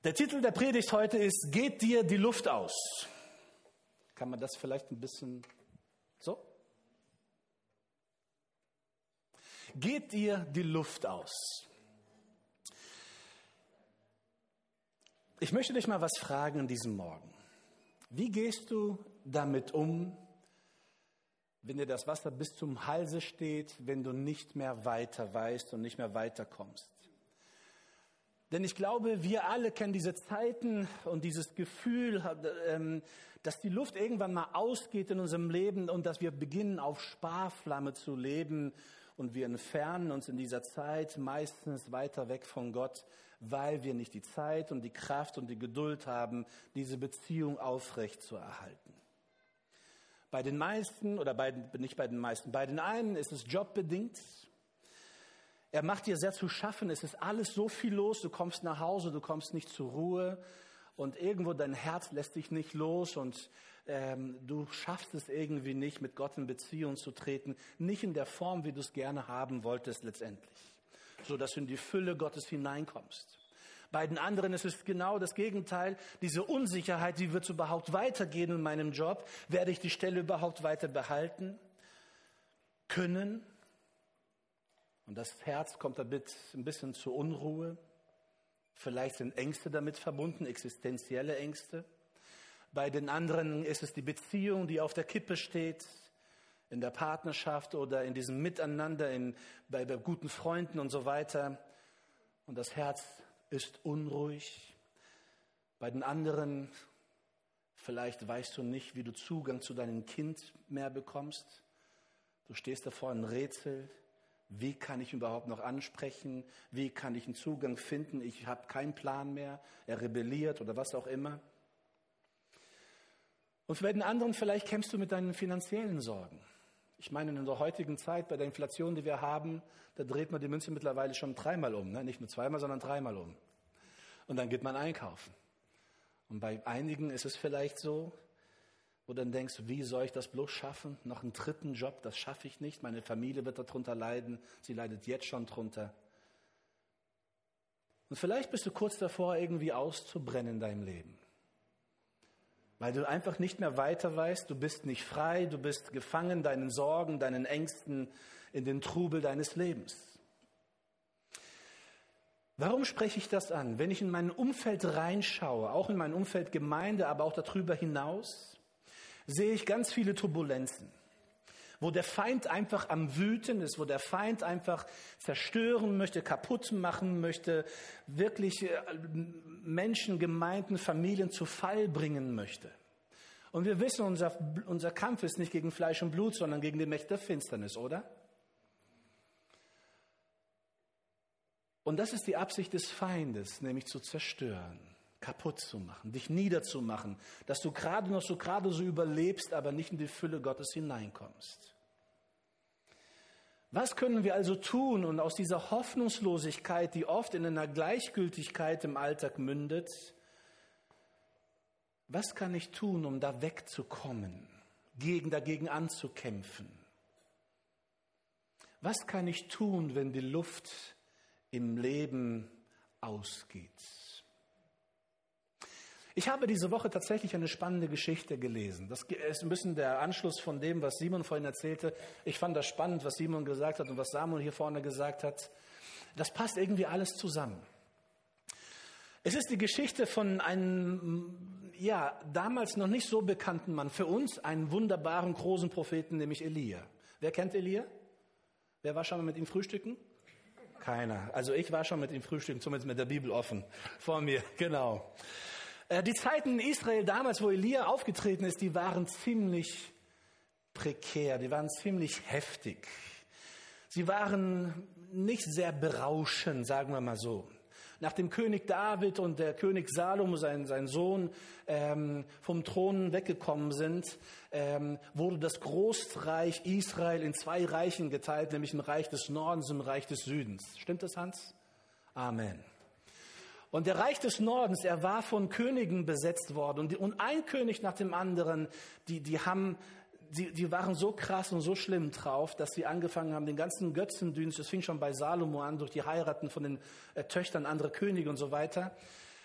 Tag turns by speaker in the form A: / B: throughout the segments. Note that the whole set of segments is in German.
A: Der Titel der Predigt heute ist: Geht dir die Luft aus? Kann man das vielleicht ein bisschen so? Geht dir die Luft aus? Ich möchte dich mal was fragen an diesem Morgen. Wie gehst du damit um, wenn dir das Wasser bis zum Halse steht, wenn du nicht mehr weiter weißt und nicht mehr weiterkommst? Denn ich glaube, wir alle kennen diese Zeiten und dieses Gefühl, dass die Luft irgendwann mal ausgeht in unserem Leben und dass wir beginnen, auf Sparflamme zu leben. Und wir entfernen uns in dieser Zeit meistens weiter weg von Gott, weil wir nicht die Zeit und die Kraft und die Geduld haben, diese Beziehung aufrecht zu erhalten. Bei den meisten, oder nicht bei den meisten, bei den einen ist es jobbedingt. Er macht dir sehr zu schaffen, es ist alles so viel los, du kommst nach Hause, du kommst nicht zur Ruhe und irgendwo dein Herz lässt dich nicht los und du schaffst es irgendwie nicht, mit Gott in Beziehung zu treten, nicht in der Form, wie du es gerne haben wolltest letztendlich, so dass du in die Fülle Gottes hineinkommst. Bei den anderen ist es genau das Gegenteil, diese Unsicherheit, wie wird es überhaupt weitergehen in meinem Job, werde ich die Stelle überhaupt weiter behalten können? Und das Herz kommt damit ein bisschen zur Unruhe. Vielleicht sind Ängste damit verbunden, existenzielle Ängste. Bei den anderen ist es die Beziehung, die auf der Kippe steht, in der Partnerschaft oder in diesem Miteinander, bei guten Freunden und so weiter. Und das Herz ist unruhig. Bei den anderen, vielleicht weißt du nicht, wie du Zugang zu deinem Kind mehr bekommst. Du stehst davor ein Rätsel. Wie kann ich ihn überhaupt noch ansprechen? Wie kann ich einen Zugang finden? Ich habe keinen Plan mehr. Er rebelliert oder was auch immer. Und bei den anderen vielleicht kämpfst du mit deinen finanziellen Sorgen. Ich meine, in der heutigen Zeit, bei der Inflation, die wir haben, da dreht man die Münze mittlerweile schon dreimal um. Ne? Nicht nur zweimal, sondern dreimal um. Und dann geht man einkaufen. Und bei einigen ist es vielleicht so, wo du dann denkst, wie soll ich das bloß schaffen? Noch einen dritten Job, das schaffe ich nicht. Meine Familie wird darunter leiden. Sie leidet jetzt schon drunter. Und vielleicht bist du kurz davor, irgendwie auszubrennen in deinem Leben. Weil du einfach nicht mehr weiter weißt, du bist nicht frei, du bist gefangen, deinen Sorgen, deinen Ängsten, in den Trubel deines Lebens. Warum spreche ich das an? Wenn ich in mein Umfeld reinschaue, auch in mein Umfeld Gemeinde, aber auch darüber hinaus, sehe ich ganz viele Turbulenzen, wo der Feind einfach am Wüten ist, wo der Feind einfach zerstören möchte, kaputt machen möchte, wirklich Menschen, Gemeinden, Familien zu Fall bringen möchte. Und wir wissen, unser Kampf ist nicht gegen Fleisch und Blut, sondern gegen die Mächte der Finsternis, oder? Und das ist die Absicht des Feindes, nämlich zu zerstören, kaputt zu machen, dich niederzumachen, dass du gerade so überlebst, aber nicht in die Fülle Gottes hineinkommst. Was können wir also tun, und aus dieser Hoffnungslosigkeit, die oft in einer Gleichgültigkeit im Alltag mündet, was kann ich tun, um da wegzukommen, dagegen anzukämpfen? Was kann ich tun, wenn die Luft im Leben ausgeht? Ich habe diese Woche tatsächlich eine spannende Geschichte gelesen. Das ist ein bisschen der Anschluss von dem, was Simon vorhin erzählte. Ich fand das spannend, was Simon gesagt hat und was Samuel hier vorne gesagt hat. Das passt irgendwie alles zusammen. Es ist die Geschichte von einem, damals noch nicht so bekannten Mann. Für uns einen wunderbaren, großen Propheten, nämlich Elia. Wer kennt Elia? Wer war schon mal mit ihm frühstücken? Keiner. Also ich war schon mit ihm frühstücken, zumindest mit der Bibel offen vor mir, genau. Die Zeiten in Israel damals, wo Elia aufgetreten ist, die waren ziemlich prekär, die waren ziemlich heftig. Sie waren nicht sehr berauschend, sagen wir mal so. Nach dem König David und der König Salomo, sein Sohn, vom Thron weggekommen sind, wurde das Großreich Israel in zwei Reichen geteilt, nämlich im Reich des Nordens und im Reich des Südens. Stimmt das, Hans? Amen. Und der Reich des Nordens, er war von Königen besetzt worden. Und ein König nach dem anderen, die waren so krass und so schlimm drauf, dass sie angefangen haben, den ganzen Götzendienst, das fing schon bei Salomo an, durch die Heiraten von den Töchtern anderer Könige und so weiter,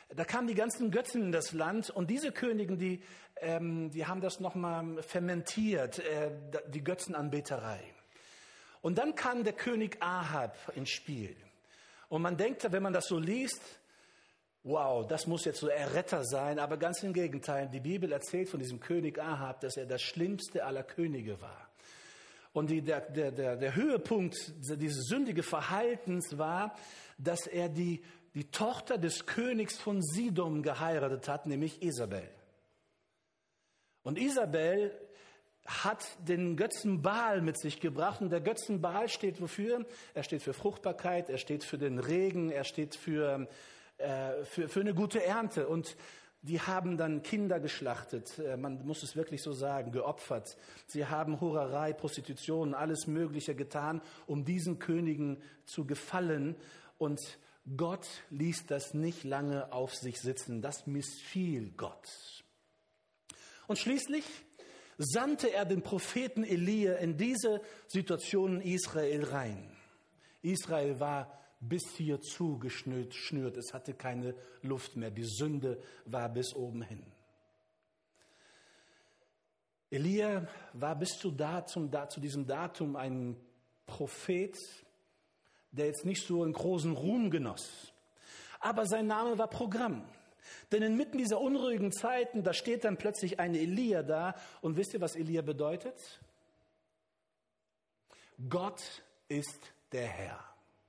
A: Da kamen die ganzen Götzen in das Land und diese Königen, die haben das nochmal fermentiert, die Götzenanbeterei. Und dann kam der König Ahab ins Spiel. Und man denkt, wenn man das so liest, wow, das muss jetzt so der Erretter sein. Aber ganz im Gegenteil, die Bibel erzählt von diesem König Ahab, dass er das schlimmste aller Könige war. Und der Höhepunkt dieses sündigen Verhaltens war, dass er die Tochter des Königs von Sidom geheiratet hat, nämlich Isabel. Und Isabel hat den Götzen Baal mit sich gebracht. Und der Götzen Baal steht wofür? Er steht für Fruchtbarkeit, er steht für den Regen, er steht für eine gute Ernte. Und die haben dann Kinder geschlachtet, man muss es wirklich so sagen, geopfert. Sie haben Hurerei, Prostitution, alles Mögliche getan, um diesen Königen zu gefallen. Und Gott ließ das nicht lange auf sich sitzen. Das missfiel Gott. Und schließlich sandte er den Propheten Elia in diese Situation in Israel rein. Israel war bis hier zugeschnürt. Es hatte keine Luft mehr. Die Sünde war bis oben hin. Elia war bis zu diesem Datum ein Prophet, der jetzt nicht so einen großen Ruhm genoss. Aber sein Name war Programm. Denn inmitten dieser unruhigen Zeiten, da steht dann plötzlich ein Elia da. Und wisst ihr, was Elia bedeutet? Gott ist der Herr.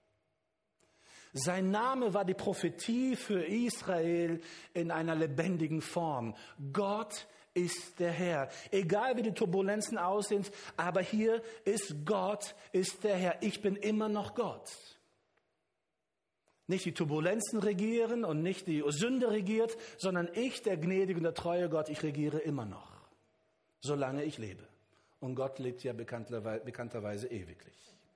A: Sein Name war die Prophetie für Israel in einer lebendigen Form. Gott ist der Herr. Egal wie die Turbulenzen aussehen, aber hier ist Gott, ist der Herr. Ich bin immer noch Gott. Nicht die Turbulenzen regieren und nicht die Sünde regiert, sondern ich, der gnädige und der treue Gott, ich regiere immer noch, solange ich lebe. Und Gott lebt ja bekannterweise ewiglich.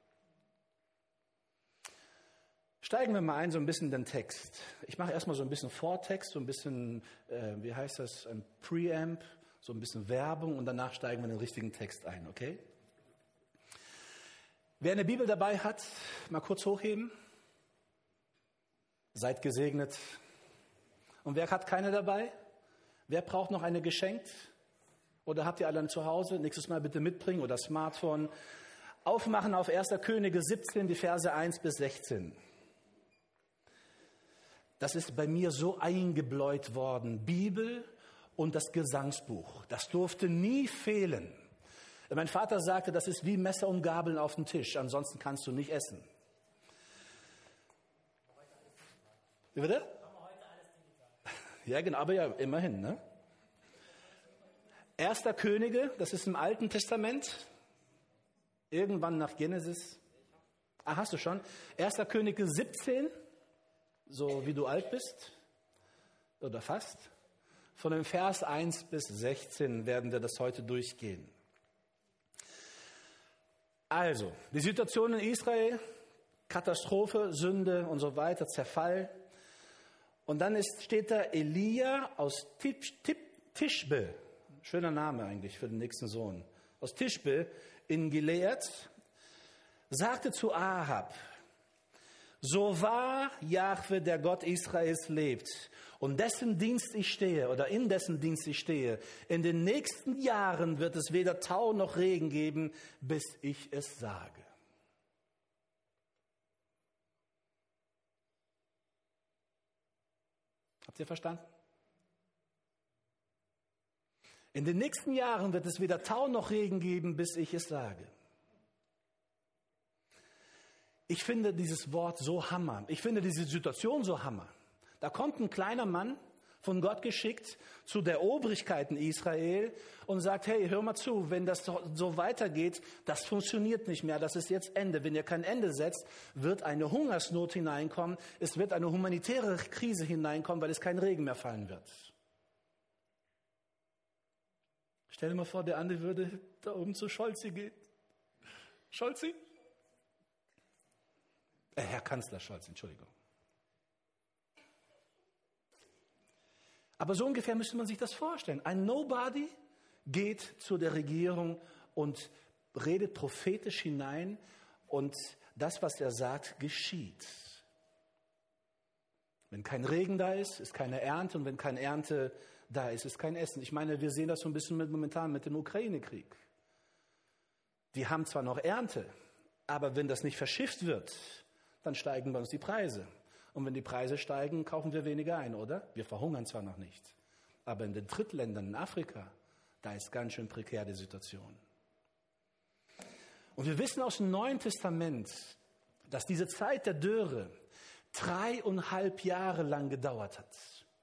A: Steigen wir mal ein, so ein bisschen in den Text. Ich mache erstmal so ein bisschen Vortext, so ein bisschen, ein Preamp, so ein bisschen Werbung und danach steigen wir in den richtigen Text ein, okay? Wer eine Bibel dabei hat, mal kurz hochheben. Seid gesegnet. Und wer hat keine dabei? Wer braucht noch eine geschenkt? Oder habt ihr alle zu Hause? Nächstes Mal bitte mitbringen oder Smartphone. Aufmachen auf 1. Könige 17, die Verse 1 bis 16. Das ist bei mir so eingebläut worden. Bibel und das Gesangsbuch. Das durfte nie fehlen. Mein Vater sagte, das ist wie Messer und Gabeln auf dem Tisch. Ansonsten kannst du nicht essen. Wie bitte? Ja, genau, aber ja, immerhin, ne? 1. Könige, das ist im Alten Testament. Irgendwann nach Genesis. Ah, hast du schon? 1. Könige 17, so wie du alt bist. Oder fast. Von dem Vers 1 bis 16 werden wir das heute durchgehen. Also, die Situation in Israel, Katastrophe, Sünde und so weiter, Zerfall. Und dann steht da Elia aus Tischbe, schöner Name eigentlich für den nächsten Sohn, aus Tischbe in Gilead, sagte zu Ahab, so wahr Jahwe, der Gott Israels, lebt und in dessen Dienst ich stehe, in den nächsten Jahren wird es weder Tau noch Regen geben, bis ich es sage. Habt ihr verstanden? In den nächsten Jahren wird es weder Tau noch Regen geben, bis ich es sage. Ich finde dieses Wort so Hammer. Ich finde diese Situation so Hammer. Da kommt ein kleiner Mann, von Gott geschickt, zu der Obrigkeit in Israel und sagt, hey, hör mal zu, wenn das so weitergeht, das funktioniert nicht mehr, das ist jetzt Ende. Wenn ihr kein Ende setzt, wird eine Hungersnot hineinkommen, es wird eine humanitäre Krise hineinkommen, weil es kein Regen mehr fallen wird. Stell dir mal vor, der andere würde da oben zu Scholzi gehen. Scholzi? Herr Kanzler Scholz, Entschuldigung. Aber so ungefähr müsste man sich das vorstellen. Ein Nobody geht zu der Regierung und redet prophetisch hinein und das, was er sagt, geschieht. Wenn kein Regen da ist, ist keine Ernte. Und wenn keine Ernte da ist, ist kein Essen. Ich meine, wir sehen das so ein bisschen momentan mit dem Ukraine-Krieg. Die haben zwar noch Ernte, aber wenn das nicht verschifft wird, dann steigen bei uns die Preise. Und wenn die Preise steigen, kaufen wir weniger ein, oder? Wir verhungern zwar noch nicht. Aber in den Drittländern in Afrika, da ist ganz schön prekär die Situation. Und wir wissen aus dem Neuen Testament, dass diese Zeit der Dürre 3,5 Jahre lang gedauert hat.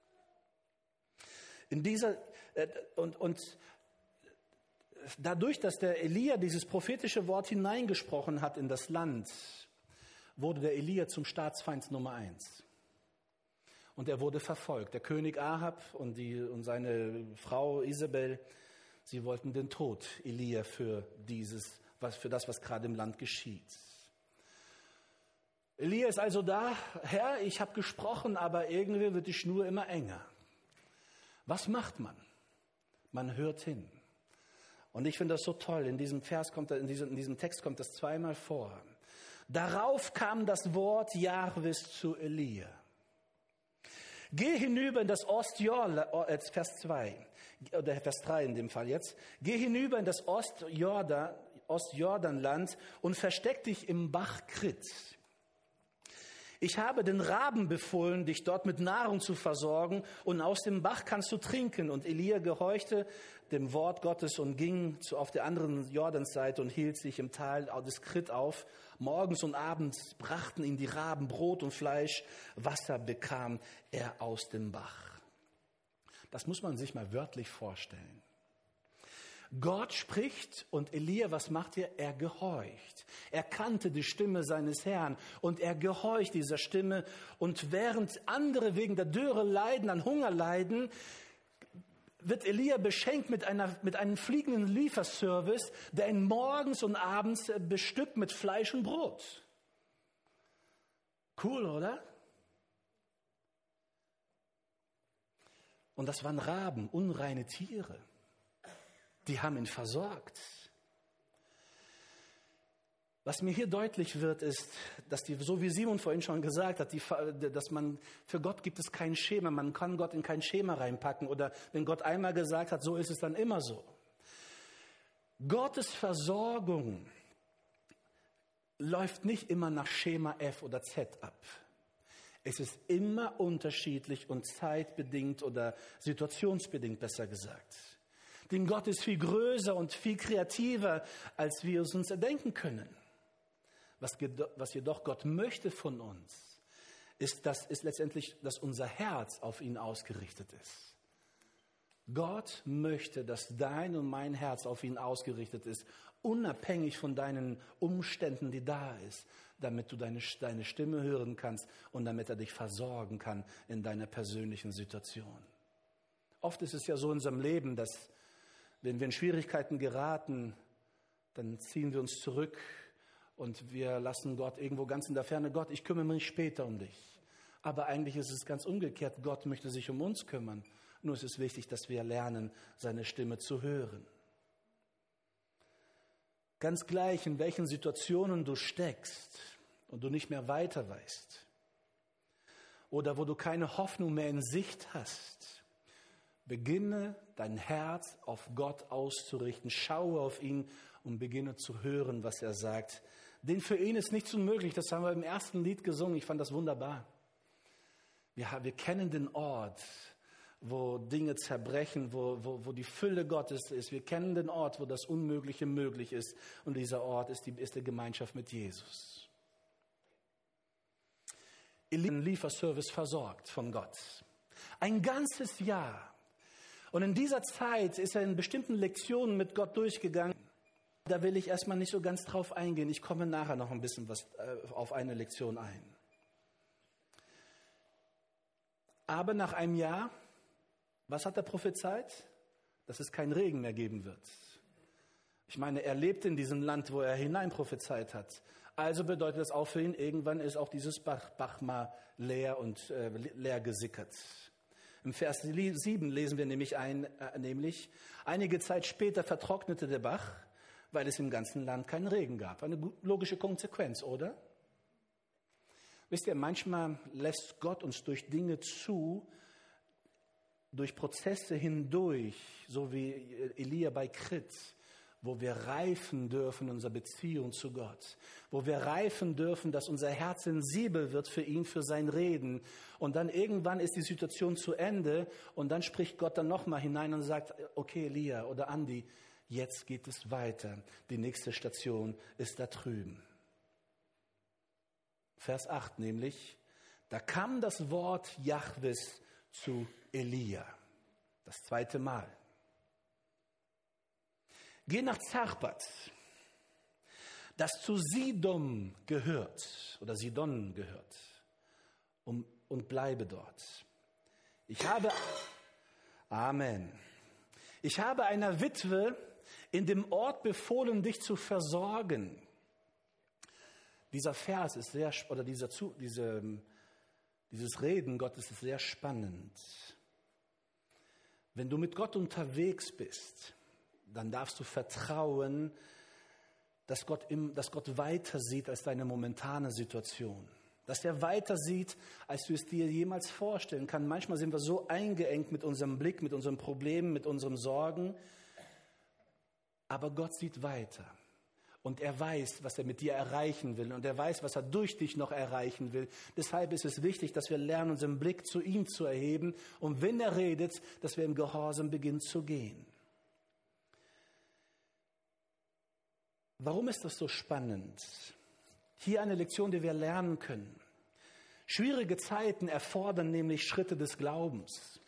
A: Und dadurch, dass der Elia dieses prophetische Wort hineingesprochen hat in das Land, wurde der Elia zum Staatsfeind Nummer 1. Und er wurde verfolgt. Der König Ahab und seine Frau Isabel, sie wollten den Tod Elia für das, was gerade im Land geschieht. Elia ist also da, Herr, ich habe gesprochen, aber irgendwie wird die Schnur immer enger. Was macht man? Man hört hin. Und ich finde das so toll, in diesem Text kommt das zweimal vor. Darauf kam das Wort Jahwes zu Elia. Geh hinüber in das Ostjordan, Vers 2, oder Vers 3 in dem Fall jetzt. Geh hinüber in das Ostjordanland und versteck dich im Bach Krit. Ich habe den Raben befohlen, dich dort mit Nahrung zu versorgen, und aus dem Bach kannst du trinken. Und Elia gehorchte dem Wort Gottes und ging auf der anderen Jordansseite und hielt sich im Tal des Krit auf. Morgens und abends brachten ihm die Raben Brot und Fleisch. Wasser bekam er aus dem Bach. Das muss man sich mal wörtlich vorstellen. Gott spricht und Elia, was macht er? Er gehorcht. Er kannte die Stimme seines Herrn und er gehorcht dieser Stimme. Und während andere wegen der Dürre leiden, an Hunger leiden, wird Elia beschenkt mit einem fliegenden Lieferservice, der ihn morgens und abends bestückt mit Fleisch und Brot. Cool, oder? Und das waren Raben, unreine Tiere. Die haben ihn versorgt. Was mir hier deutlich wird, ist, dass so wie Simon vorhin schon gesagt hat, dass für Gott gibt es kein Schema. Man kann Gott in kein Schema reinpacken. Oder wenn Gott einmal gesagt hat, so ist es dann immer so. Gottes Versorgung läuft nicht immer nach Schema F oder Z ab. Es ist immer unterschiedlich und zeitbedingt oder situationsbedingt, besser gesagt. Denn Gott ist viel größer und viel kreativer, als wir es uns erdenken können. Was jedoch Gott möchte von uns, ist letztendlich, dass unser Herz auf ihn ausgerichtet ist. Gott möchte, dass dein und mein Herz auf ihn ausgerichtet ist, unabhängig von deinen Umständen, die da ist, damit du deine Stimme hören kannst und damit er dich versorgen kann in deiner persönlichen Situation. Oft ist es ja so in unserem Leben, dass wenn wir in Schwierigkeiten geraten, dann ziehen wir uns zurück und wir lassen Gott irgendwo ganz in der Ferne. Gott, ich kümmere mich später um dich. Aber eigentlich ist es ganz umgekehrt. Gott möchte sich um uns kümmern. Nur ist es wichtig, dass wir lernen, seine Stimme zu hören. Ganz gleich, in welchen Situationen du steckst und du nicht mehr weiter weißt oder wo du keine Hoffnung mehr in Sicht hast, beginne dein Herz auf Gott auszurichten, schaue auf ihn und beginne zu hören, was er sagt. Denn für ihn ist nichts unmöglich, das haben wir im ersten Lied gesungen, ich fand das wunderbar. Wir kennen den Ort, wo Dinge zerbrechen, wo die Fülle Gottes ist. Wir kennen den Ort, wo das Unmögliche möglich ist. Und dieser Ort ist die Gemeinschaft mit Jesus. Ein Lieferservice versorgt von Gott. Ein ganzes Jahr. Und in dieser Zeit ist er in bestimmten Lektionen mit Gott durchgegangen. Da will ich erstmal nicht so ganz drauf eingehen. Ich komme nachher noch ein bisschen auf eine Lektion ein. Aber nach einem Jahr, was hat er prophezeit? Dass es keinen Regen mehr geben wird. Ich meine, er lebt in diesem Land, wo er hinein prophezeit hat. Also bedeutet das auch für ihn, irgendwann ist auch dieses Bach mal leer und leer gesickert. Im Vers 7 lesen wir nämlich einige Zeit später vertrocknete der Bach, weil es im ganzen Land keinen Regen gab. Eine logische Konsequenz, oder? Wisst ihr, manchmal lässt Gott uns durch Dinge zu, durch Prozesse hindurch, so wie Elia bei Krit, wo wir reifen dürfen in unserer Beziehung zu Gott, wo wir reifen dürfen, dass unser Herz sensibel wird für ihn, für sein Reden. Und dann irgendwann ist die Situation zu Ende und dann spricht Gott dann nochmal hinein und sagt, okay Elia oder Andi, jetzt geht es weiter. Die nächste Station ist da drüben. Vers 8 nämlich, da kam das Wort Jahwes zu Elia, das zweite Mal. Geh nach Zarpat, das zu Sidon gehört, oder Sidon gehört, und bleibe dort. Amen. Ich habe einer Witwe in dem Ort befohlen, dich zu versorgen. Dieser Vers ist sehr, oder dieses Reden Gottes ist sehr spannend. Wenn du mit Gott unterwegs bist, dann darfst du vertrauen, dass Gott weiter sieht als deine momentane Situation. Dass er weiter sieht, als du es dir jemals vorstellen kannst. Manchmal sind wir so eingeengt mit unserem Blick, mit unseren Problemen, mit unseren Sorgen. Aber Gott sieht weiter. Und er weiß, was er mit dir erreichen will. Und er weiß, was er durch dich noch erreichen will. Deshalb ist es wichtig, dass wir lernen, unseren Blick zu ihm zu erheben. Und wenn er redet, dass wir im Gehorsam beginnen zu gehen. Warum ist das so spannend? Hier eine Lektion, die wir lernen können. Schwierige Zeiten erfordern nämlich Schritte des Glaubens.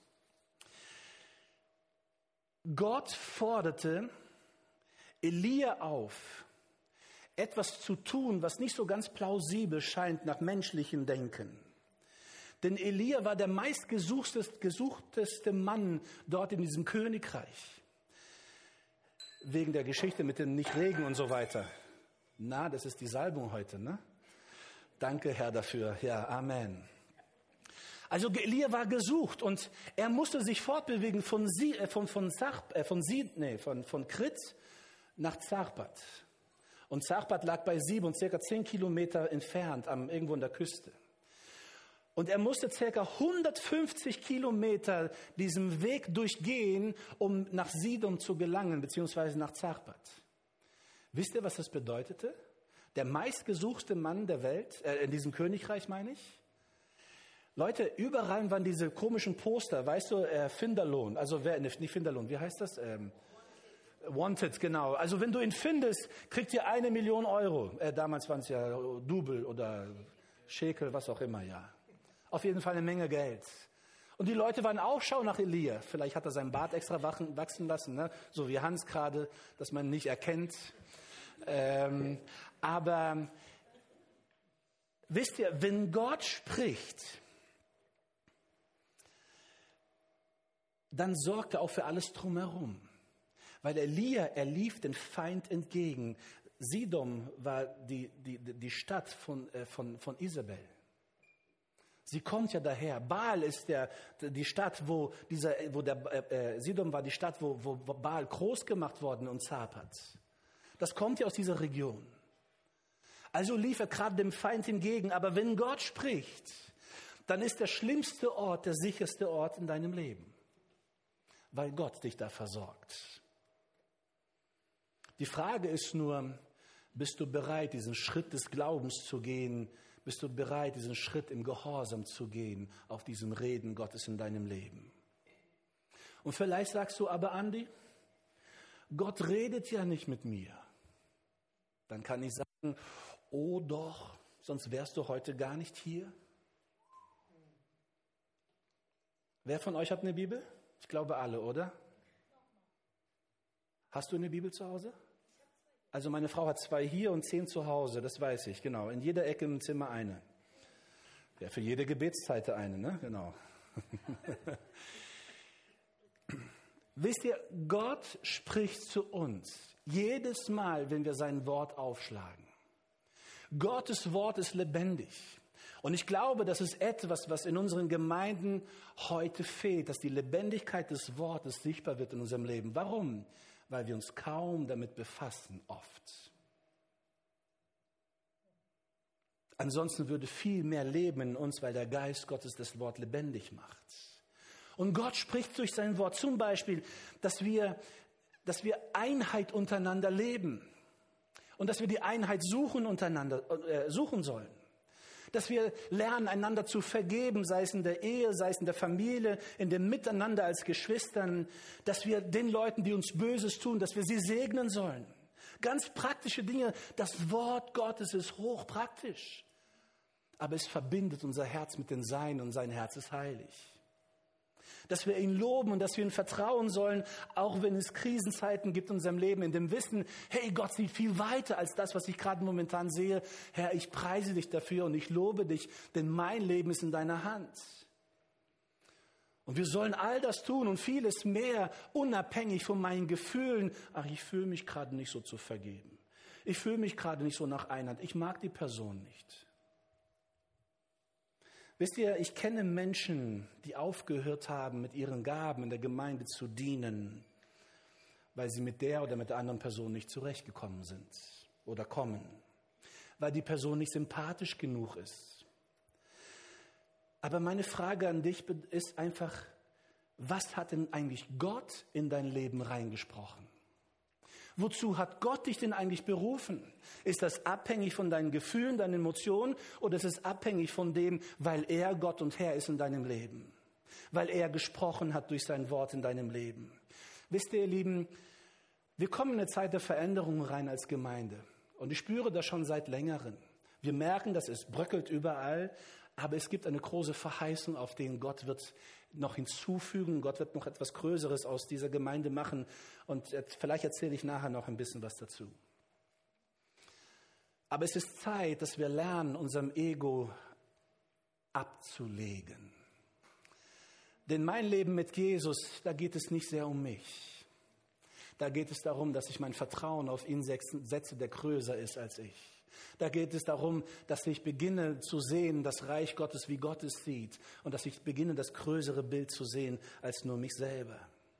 A: Gott forderte Elia auf, etwas zu tun, was nicht so ganz plausibel scheint nach menschlichem Denken. Denn Elia war der meistgesuchteste Mann dort in diesem Königreich. Wegen der Geschichte mit dem Nichtregen und so weiter. Na, das ist die Salbung heute, ne? Danke, Herr, dafür. Ja, Amen. Also Elia war gesucht und er musste sich fortbewegen von Krit nach Zarpat. Und Zarpat lag bei Sidon, circa 10 Kilometer entfernt, irgendwo an der Küste. Und er musste circa 150 Kilometer diesen Weg durchgehen, um nach Sidon zu gelangen, beziehungsweise nach Zarpat. Wisst ihr, was das bedeutete? Der meistgesuchte Mann der Welt, in diesem Königreich meine ich. Leute, überall waren diese komischen Poster, weißt du, Finderlohn, also nicht Finderlohn, wie heißt das? Wanted, genau. Also wenn du ihn findest, kriegt ihr 1 Million Euro. Damals waren es ja Double oder Schekel, was auch immer, ja. Auf jeden Fall eine Menge Geld. Und die Leute waren Ausschau nach Elia. Vielleicht hat er seinen Bart extra wachsen lassen, ne? So wie Hans gerade, dass man ihn nicht erkennt. Aber wisst ihr, wenn Gott spricht, dann sorgt er auch für alles drumherum. Weil Elia, er lief den Feind entgegen. Sidon war die Stadt von Isabel. Sie kommt ja daher. Baal ist die Stadt, Sidon war die Stadt, wo Baal groß gemacht worden und Zarpat. Das kommt ja aus dieser Region. Also lief er gerade dem Feind entgegen. Aber wenn Gott spricht, dann ist der schlimmste Ort der sicherste Ort in deinem Leben. Weil Gott dich da versorgt. Die Frage ist nur, bist du bereit, diesen Schritt des Glaubens zu gehen? Bist du bereit, diesen Schritt im Gehorsam zu gehen auf diesem Reden Gottes in deinem Leben? Und vielleicht sagst du, aber Andi, Gott redet ja nicht mit mir. Dann kann ich sagen, oh doch, sonst wärst du heute gar nicht hier. Wer von euch hat eine Bibel? Ich glaube alle, oder? Hast du eine Bibel zu Hause? Also meine Frau hat 2 hier und 10 zu Hause, das weiß ich, genau. In jeder Ecke im Zimmer eine. Ja, für jede Gebetszeit eine, ne? Genau. Wisst ihr, Gott spricht zu uns jedes Mal, wenn wir sein Wort aufschlagen. Gottes Wort ist lebendig. Und ich glaube, das ist etwas, was in unseren Gemeinden heute fehlt, dass die Lebendigkeit des Wortes sichtbar wird in unserem Leben. Warum? Weil wir uns kaum damit befassen, oft. Ansonsten würde viel mehr Leben in uns, weil der Geist Gottes das Wort lebendig macht. Und Gott spricht durch sein Wort zum Beispiel, dass wir Einheit untereinander leben und dass wir die Einheit suchen sollen. Dass wir lernen, einander zu vergeben, sei es in der Ehe, sei es in der Familie, in dem Miteinander als Geschwistern, dass wir den Leuten, die uns Böses tun, dass wir sie segnen sollen. Ganz praktische Dinge. Das Wort Gottes ist hochpraktisch. Aber es verbindet unser Herz mit dem Sein und sein Herz ist heilig. Dass wir ihn loben und dass wir ihm vertrauen sollen, auch wenn es Krisenzeiten gibt in unserem Leben, in dem Wissen, hey, Gott sieht viel weiter als das, was ich gerade momentan sehe. Herr, ich preise dich dafür und ich lobe dich, denn mein Leben ist in deiner Hand. Und wir sollen all das tun und vieles mehr, unabhängig von meinen Gefühlen. Ach, ich fühle mich gerade nicht so zu vergeben. Ich fühle mich gerade nicht so nach Einheit. Ich mag die Person nicht. Wisst ihr, ich kenne Menschen, die aufgehört haben, mit ihren Gaben in der Gemeinde zu dienen, weil sie mit der oder mit der anderen Person nicht zurechtgekommen sind oder kommen, weil die Person nicht sympathisch genug ist. Aber meine Frage an dich ist einfach, was hat denn eigentlich Gott in dein Leben reingesprochen? Wozu hat Gott dich denn eigentlich berufen? Ist das abhängig von deinen Gefühlen, deinen Emotionen oder ist es abhängig von dem, weil er Gott und Herr ist in deinem Leben? Weil er gesprochen hat durch sein Wort in deinem Leben? Wisst ihr, ihr Lieben, wir kommen in eine Zeit der Veränderung rein als Gemeinde und ich spüre das schon seit längerem. Wir merken, dass es bröckelt überall, aber es gibt eine große Verheißung, auf den Gott wird noch hinzufügen. Gott wird noch etwas Größeres aus dieser Gemeinde machen. Und vielleicht erzähle ich nachher noch ein bisschen was dazu. Aber es ist Zeit, dass wir lernen, unserem Ego abzulegen. Denn mein Leben mit Jesus, da geht es nicht sehr um mich. Da geht es darum, dass ich mein Vertrauen auf ihn setze, der größer ist als ich. Da geht es darum, dass ich beginne zu sehen, das Reich Gottes, wie Gott es sieht. Und dass ich beginne, das größere Bild zu sehen, als nur mich selber.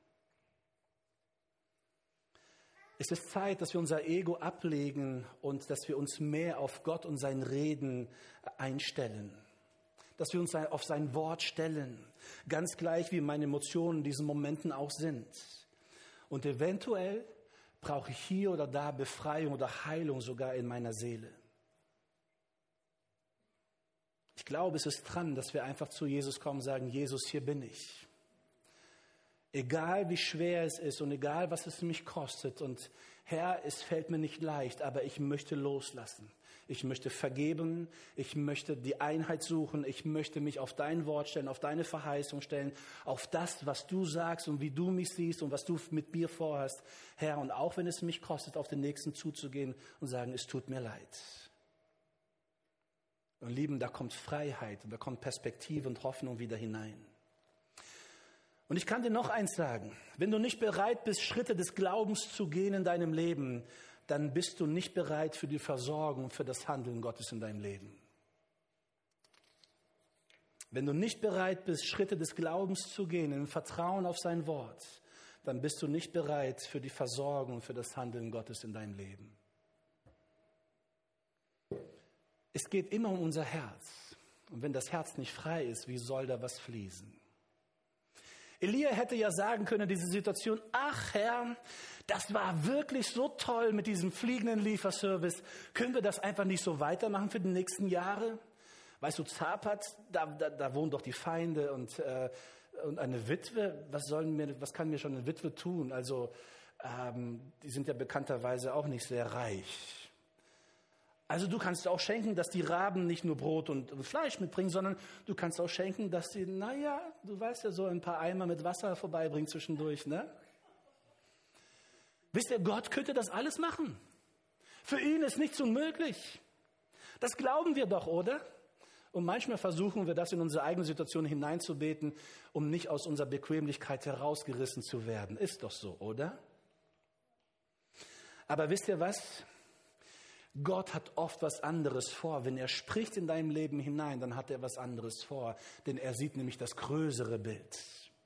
A: Es ist Zeit, dass wir unser Ego ablegen und dass wir uns mehr auf Gott und sein Reden einstellen. Dass wir uns auf sein Wort stellen. Ganz gleich, wie meine Emotionen in diesen Momenten auch sind. Und eventuell brauche ich hier oder da Befreiung oder Heilung sogar in meiner Seele. Ich glaube, es ist dran, dass wir einfach zu Jesus kommen und sagen, Jesus, hier bin ich. Egal wie schwer es ist und egal was es mich kostet. Und Herr, es fällt mir nicht leicht, aber ich möchte loslassen. Ich möchte vergeben, ich möchte die Einheit suchen, ich möchte mich auf dein Wort stellen, auf deine Verheißung stellen, auf das, was du sagst und wie du mich siehst und was du mit mir vorhast. Herr, und auch wenn es mich kostet, auf den Nächsten zuzugehen und sagen, es tut mir leid. Und Lieben, da kommt Freiheit und da kommt Perspektive und Hoffnung wieder hinein. Und ich kann dir noch eins sagen, wenn du nicht bereit bist, Schritte des Glaubens zu gehen in deinem Leben, dann bist du nicht bereit für die Versorgung, für das Handeln Gottes in deinem Leben. Wenn du nicht bereit bist, Schritte des Glaubens zu gehen, im Vertrauen auf sein Wort, dann bist du nicht bereit für die Versorgung, für das Handeln Gottes in deinem Leben. Es geht immer um unser Herz. Und wenn das Herz nicht frei ist, wie soll da was fließen? Elia hätte ja sagen können in dieser Situation, ach Herr, das war wirklich so toll mit diesem fliegenden Lieferservice. Können wir das einfach nicht so weitermachen für die nächsten Jahre? Weißt du, Zapat, da wohnen doch die Feinde und eine Witwe, was kann mir schon eine Witwe tun? Also die sind ja bekannterweise auch nicht sehr reich. Also du kannst auch schenken, dass die Raben nicht nur Brot und Fleisch mitbringen, sondern du kannst auch schenken, dass sie, du weißt ja, so ein paar Eimer mit Wasser vorbeibringen zwischendurch, ne? Wisst ihr, Gott könnte das alles machen. Für ihn ist nichts unmöglich. Das glauben wir doch, oder? Und manchmal versuchen wir das in unsere eigene Situation hineinzubeten, um nicht aus unserer Bequemlichkeit herausgerissen zu werden. Ist doch so, oder? Aber wisst ihr was? Gott hat oft was anderes vor. Wenn er spricht in deinem Leben hinein, dann hat er was anderes vor. Denn er sieht nämlich das größere Bild.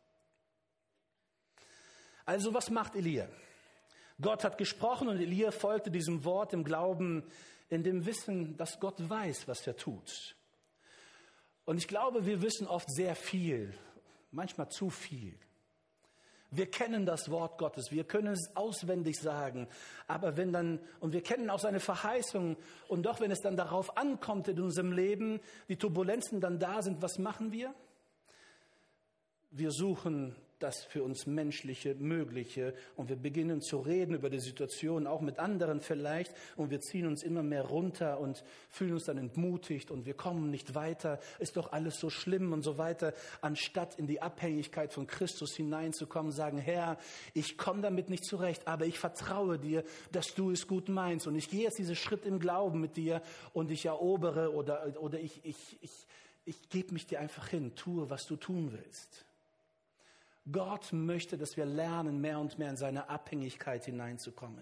A: Also was macht Elia? Gott hat gesprochen und Elia folgte diesem Wort im Glauben. in dem Wissen, dass Gott weiß, was er tut. Und ich glaube, wir wissen oft sehr viel, manchmal zu viel. Wir kennen das Wort Gottes, wir können es auswendig sagen, aber und wir kennen auch seine Verheißungen, und doch, wenn es dann darauf ankommt in unserem Leben, die Turbulenzen dann da sind, was machen wir? Wir suchen das für uns Menschliche, Mögliche, und wir beginnen zu reden über die Situation, auch mit anderen vielleicht, und wir ziehen uns immer mehr runter und fühlen uns dann entmutigt und wir kommen nicht weiter, ist doch alles so schlimm und so weiter, anstatt in die Abhängigkeit von Christus hineinzukommen, sagen, Herr, ich komme damit nicht zurecht, aber ich vertraue dir, dass du es gut meinst, und ich gehe jetzt diesen Schritt im Glauben mit dir und ich erobere oder ich gebe mich dir einfach hin, tue, was du tun willst. Gott möchte, dass wir lernen, mehr und mehr in seine Abhängigkeit hineinzukommen.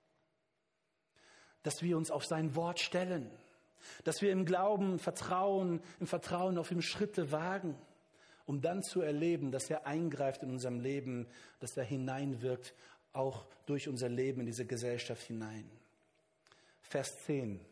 A: Dass wir uns auf sein Wort stellen. Dass wir im Glauben im Vertrauen auf ihm Schritte wagen, um dann zu erleben, dass er eingreift in unserem Leben, dass er hineinwirkt, auch durch unser Leben in diese Gesellschaft hinein. Vers 10.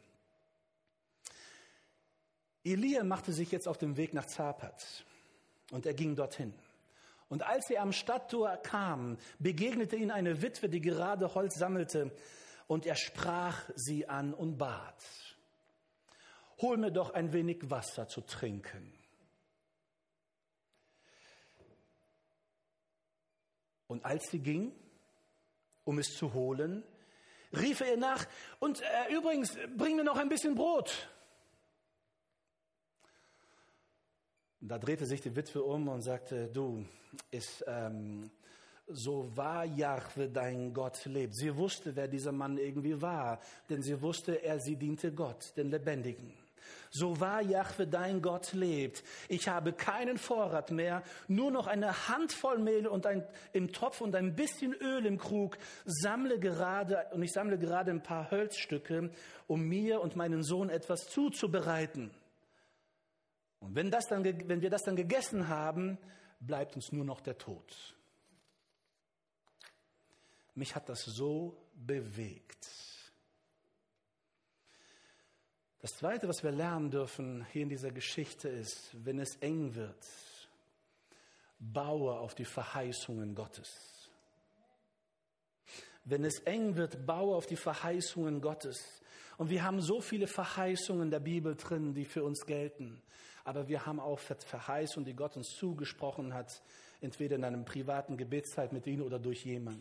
A: Elia machte sich jetzt auf den Weg nach Zapat und er ging dorthin. Und als er am Stadttor kam, begegnete ihm eine Witwe, die gerade Holz sammelte, und er sprach sie an und bat: Hol mir doch ein wenig Wasser zu trinken. Und als sie ging, um es zu holen, rief er ihr nach: Und übrigens, bring mir noch ein bisschen Brot. Da drehte sich die Witwe um und sagte: Du, so wahr Jahwe dein Gott lebt. Sie wusste, wer dieser Mann irgendwie war, denn sie wusste, sie diente Gott, den Lebendigen. So wahr Jahwe dein Gott lebt. Ich habe keinen Vorrat mehr, nur noch eine Handvoll Mehl im Topf und ein bisschen Öl im Krug. Ich sammle gerade ein paar Holzstücke, um mir und meinen Sohn etwas zuzubereiten. Und wenn wir das dann gegessen haben, bleibt uns nur noch der Tod. Mich hat das so bewegt. Das Zweite, was wir lernen dürfen hier in dieser Geschichte ist, wenn es eng wird, baue auf die Verheißungen Gottes. Wenn es eng wird, baue auf die Verheißungen Gottes. Und wir haben so viele Verheißungen in der Bibel drin, die für uns gelten. Aber wir haben auch Verheißungen, die Gott uns zugesprochen hat, entweder in einem privaten Gebetszeit mit ihm oder durch jemand.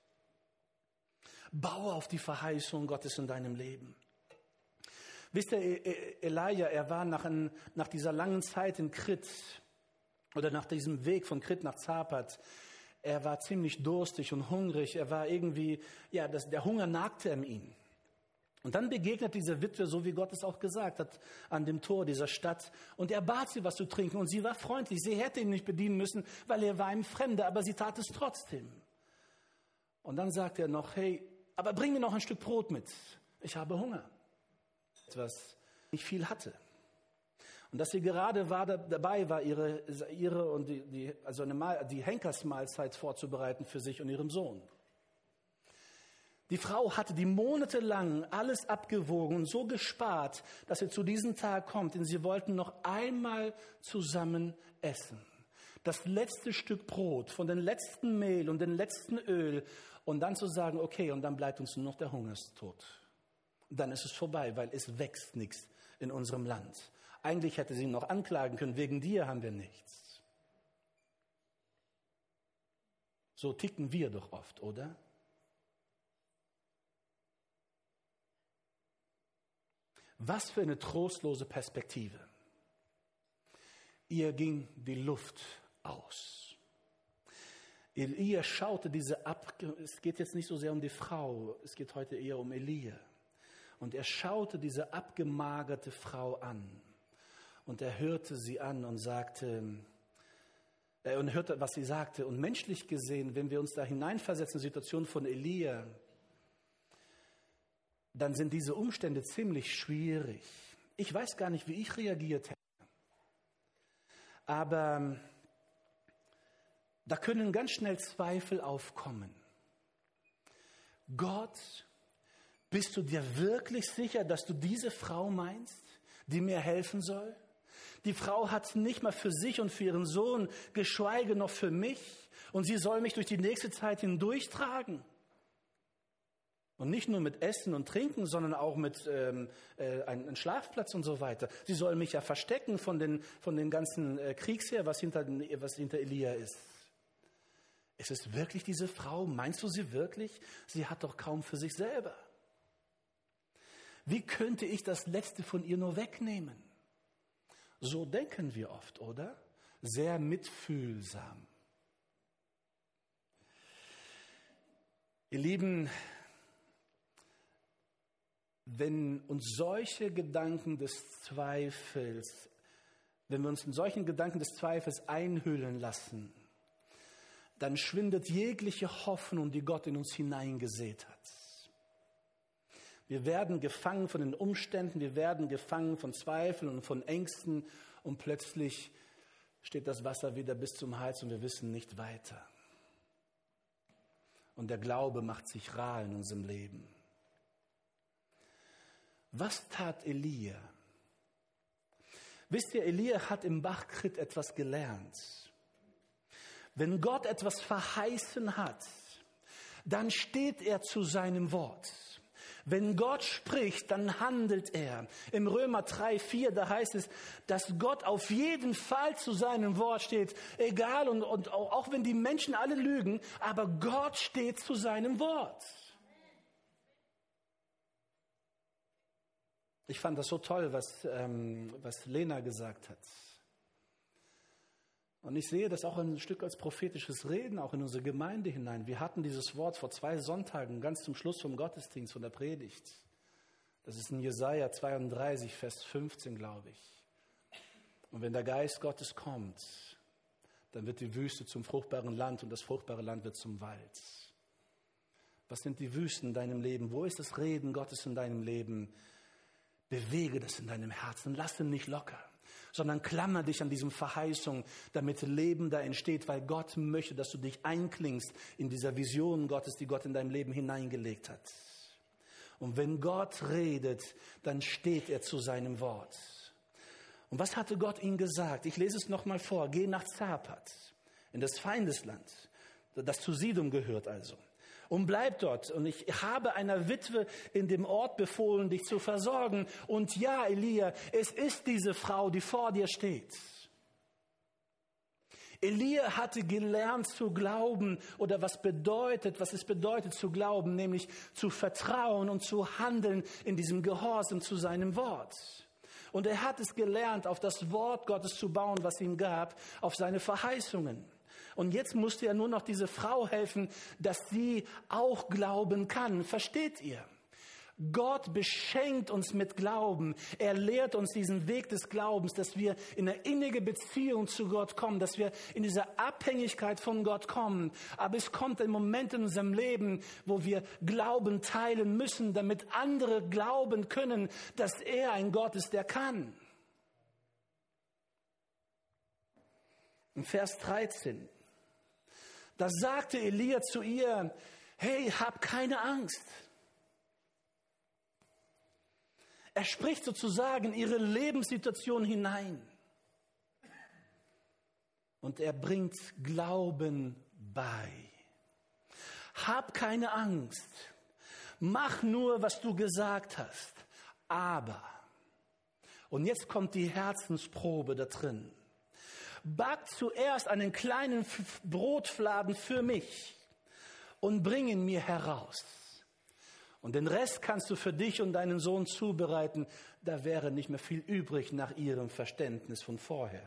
A: Baue auf die Verheißung Gottes in deinem Leben. Wisst ihr, Elia, er war nach dieser langen Zeit in Krit oder nach diesem Weg von Krit nach Zapat, er war ziemlich durstig und hungrig. Er war irgendwie, der Hunger nagte an ihn. Und dann begegnet diese Witwe, so wie Gott es auch gesagt hat, an dem Tor dieser Stadt. Und er bat sie, was zu trinken. Und sie war freundlich. Sie hätte ihn nicht bedienen müssen, weil er war ein Fremder. Aber sie tat es trotzdem. Und dann sagt er noch: Hey, aber bring mir noch ein Stück Brot mit. Ich habe Hunger. Etwas nicht viel hatte. Und dass sie gerade dabei war, ihre und die Henkersmahlzeit vorzubereiten für sich und ihren Sohn. Die Frau hatte die monatelang alles abgewogen und so gespart, dass sie zu diesem Tag kommt, denn sie wollten noch einmal zusammen essen. Das letzte Stück Brot von den letzten Mehl und dem letzten Öl und dann zu sagen, okay, und dann bleibt uns nur noch der Hungerstod. Und dann ist es vorbei, weil es wächst nichts in unserem Land. Eigentlich hätte sie ihn noch anklagen können, wegen dir haben wir nichts. So ticken wir doch oft, oder? Was für eine trostlose Perspektive. Ihr ging die Luft aus. Elia schaute es geht jetzt nicht so sehr um die Frau, es geht heute eher um Elia. Und er schaute diese abgemagerte Frau an. Und er hörte sie an und hörte, was sie sagte. Und menschlich gesehen, wenn wir uns da hineinversetzen in die Situation von Elia, dann sind diese Umstände ziemlich schwierig. Ich weiß gar nicht, wie ich reagiert hätte. Aber da können ganz schnell Zweifel aufkommen. Gott Bist du dir wirklich sicher, dass du diese Frau meinst, die mir helfen soll? Die Frau hat nicht mal für sich und für ihren Sohn, geschweige noch für mich. Und sie soll mich durch die nächste Zeit hindurchtragen. Und nicht nur mit Essen und Trinken, sondern auch mit einem Schlafplatz und so weiter. Sie soll mich ja verstecken von den ganzen Kriegsheer, was hinter Elia ist. Ist es wirklich diese Frau? Meinst du sie wirklich? Sie hat doch kaum für sich selber. Wie könnte ich das Letzte von ihr nur wegnehmen? So denken wir oft, oder? Sehr mitfühlsam. Ihr Lieben, wenn wir uns in solchen Gedanken des Zweifels einhüllen lassen, dann schwindet jegliche Hoffnung, die Gott in uns hineingesät hat. Wir werden gefangen von den Umständen, wir werden gefangen von Zweifeln und von Ängsten und plötzlich steht das Wasser wieder bis zum Hals und wir wissen nicht weiter. Und der Glaube macht sich rar in unserem Leben. Was tat Elia? Wisst ihr, Elia hat im Bach-Krit etwas gelernt. Wenn Gott etwas verheißen hat, dann steht er zu seinem Wort. Wenn Gott spricht, dann handelt er. Im Römer 3,4, da heißt es, dass Gott auf jeden Fall zu seinem Wort steht. Egal, und auch wenn die Menschen alle lügen, aber Gott steht zu seinem Wort. Ich fand das so toll, was Lena gesagt hat. Und ich sehe das auch ein Stück als prophetisches Reden, auch in unsere Gemeinde hinein. Wir hatten dieses Wort vor 2 Sonntagen, ganz zum Schluss vom Gottesdienst, von der Predigt. Das ist in Jesaja 32, Vers 15, glaube ich. Und wenn der Geist Gottes kommt, dann wird die Wüste zum fruchtbaren Land und das fruchtbare Land wird zum Wald. Was sind die Wüsten in deinem Leben? Wo ist das Reden Gottes in deinem Leben? Bewege das in deinem Herzen, lass ihn nicht locker, sondern klammer dich an diesem Verheißung, damit Leben da entsteht, weil Gott möchte, dass du dich einklingst in dieser Vision Gottes, die Gott in deinem Leben hineingelegt hat. Und wenn Gott redet, dann steht er zu seinem Wort. Und was hatte Gott ihm gesagt? Ich lese es nochmal vor. Geh nach Zapat, in das Feindesland, das zu Sidom gehört also. Und bleib dort. Und ich habe einer Witwe in dem Ort befohlen, dich zu versorgen. Und ja, Elia, es ist diese Frau, die vor dir steht. Elia hatte gelernt zu glauben oder was es bedeutet zu glauben, nämlich zu vertrauen und zu handeln in diesem Gehorsam zu seinem Wort. Und er hat es gelernt, auf das Wort Gottes zu bauen, was ihm gab, auf seine Verheißungen. Und jetzt musste er nur noch diese Frau helfen, dass sie auch glauben kann. Versteht ihr? Gott beschenkt uns mit Glauben. Er lehrt uns diesen Weg des Glaubens, dass wir in eine innige Beziehung zu Gott kommen, dass wir in diese Abhängigkeit von Gott kommen. Aber es kommt ein Moment in unserem Leben, wo wir Glauben teilen müssen, damit andere glauben können, dass er ein Gott ist, der kann. Im Vers 13, da sagte Elia zu ihr, hey, hab keine Angst. Er spricht sozusagen in ihre Lebenssituation hinein. Und er bringt Glauben bei. Hab keine Angst. Mach nur, was du gesagt hast. Aber, und jetzt kommt die Herzensprobe da drin. Back zuerst einen kleinen Brotfladen für mich und bring ihn mir heraus. Und den Rest kannst du für dich und deinen Sohn zubereiten. Da wäre nicht mehr viel übrig nach ihrem Verständnis von vorher.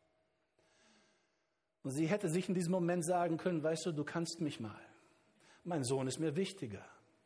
A: Und sie hätte sich in diesem Moment sagen können, weißt du, du kannst mich mal. Mein Sohn ist mir wichtiger.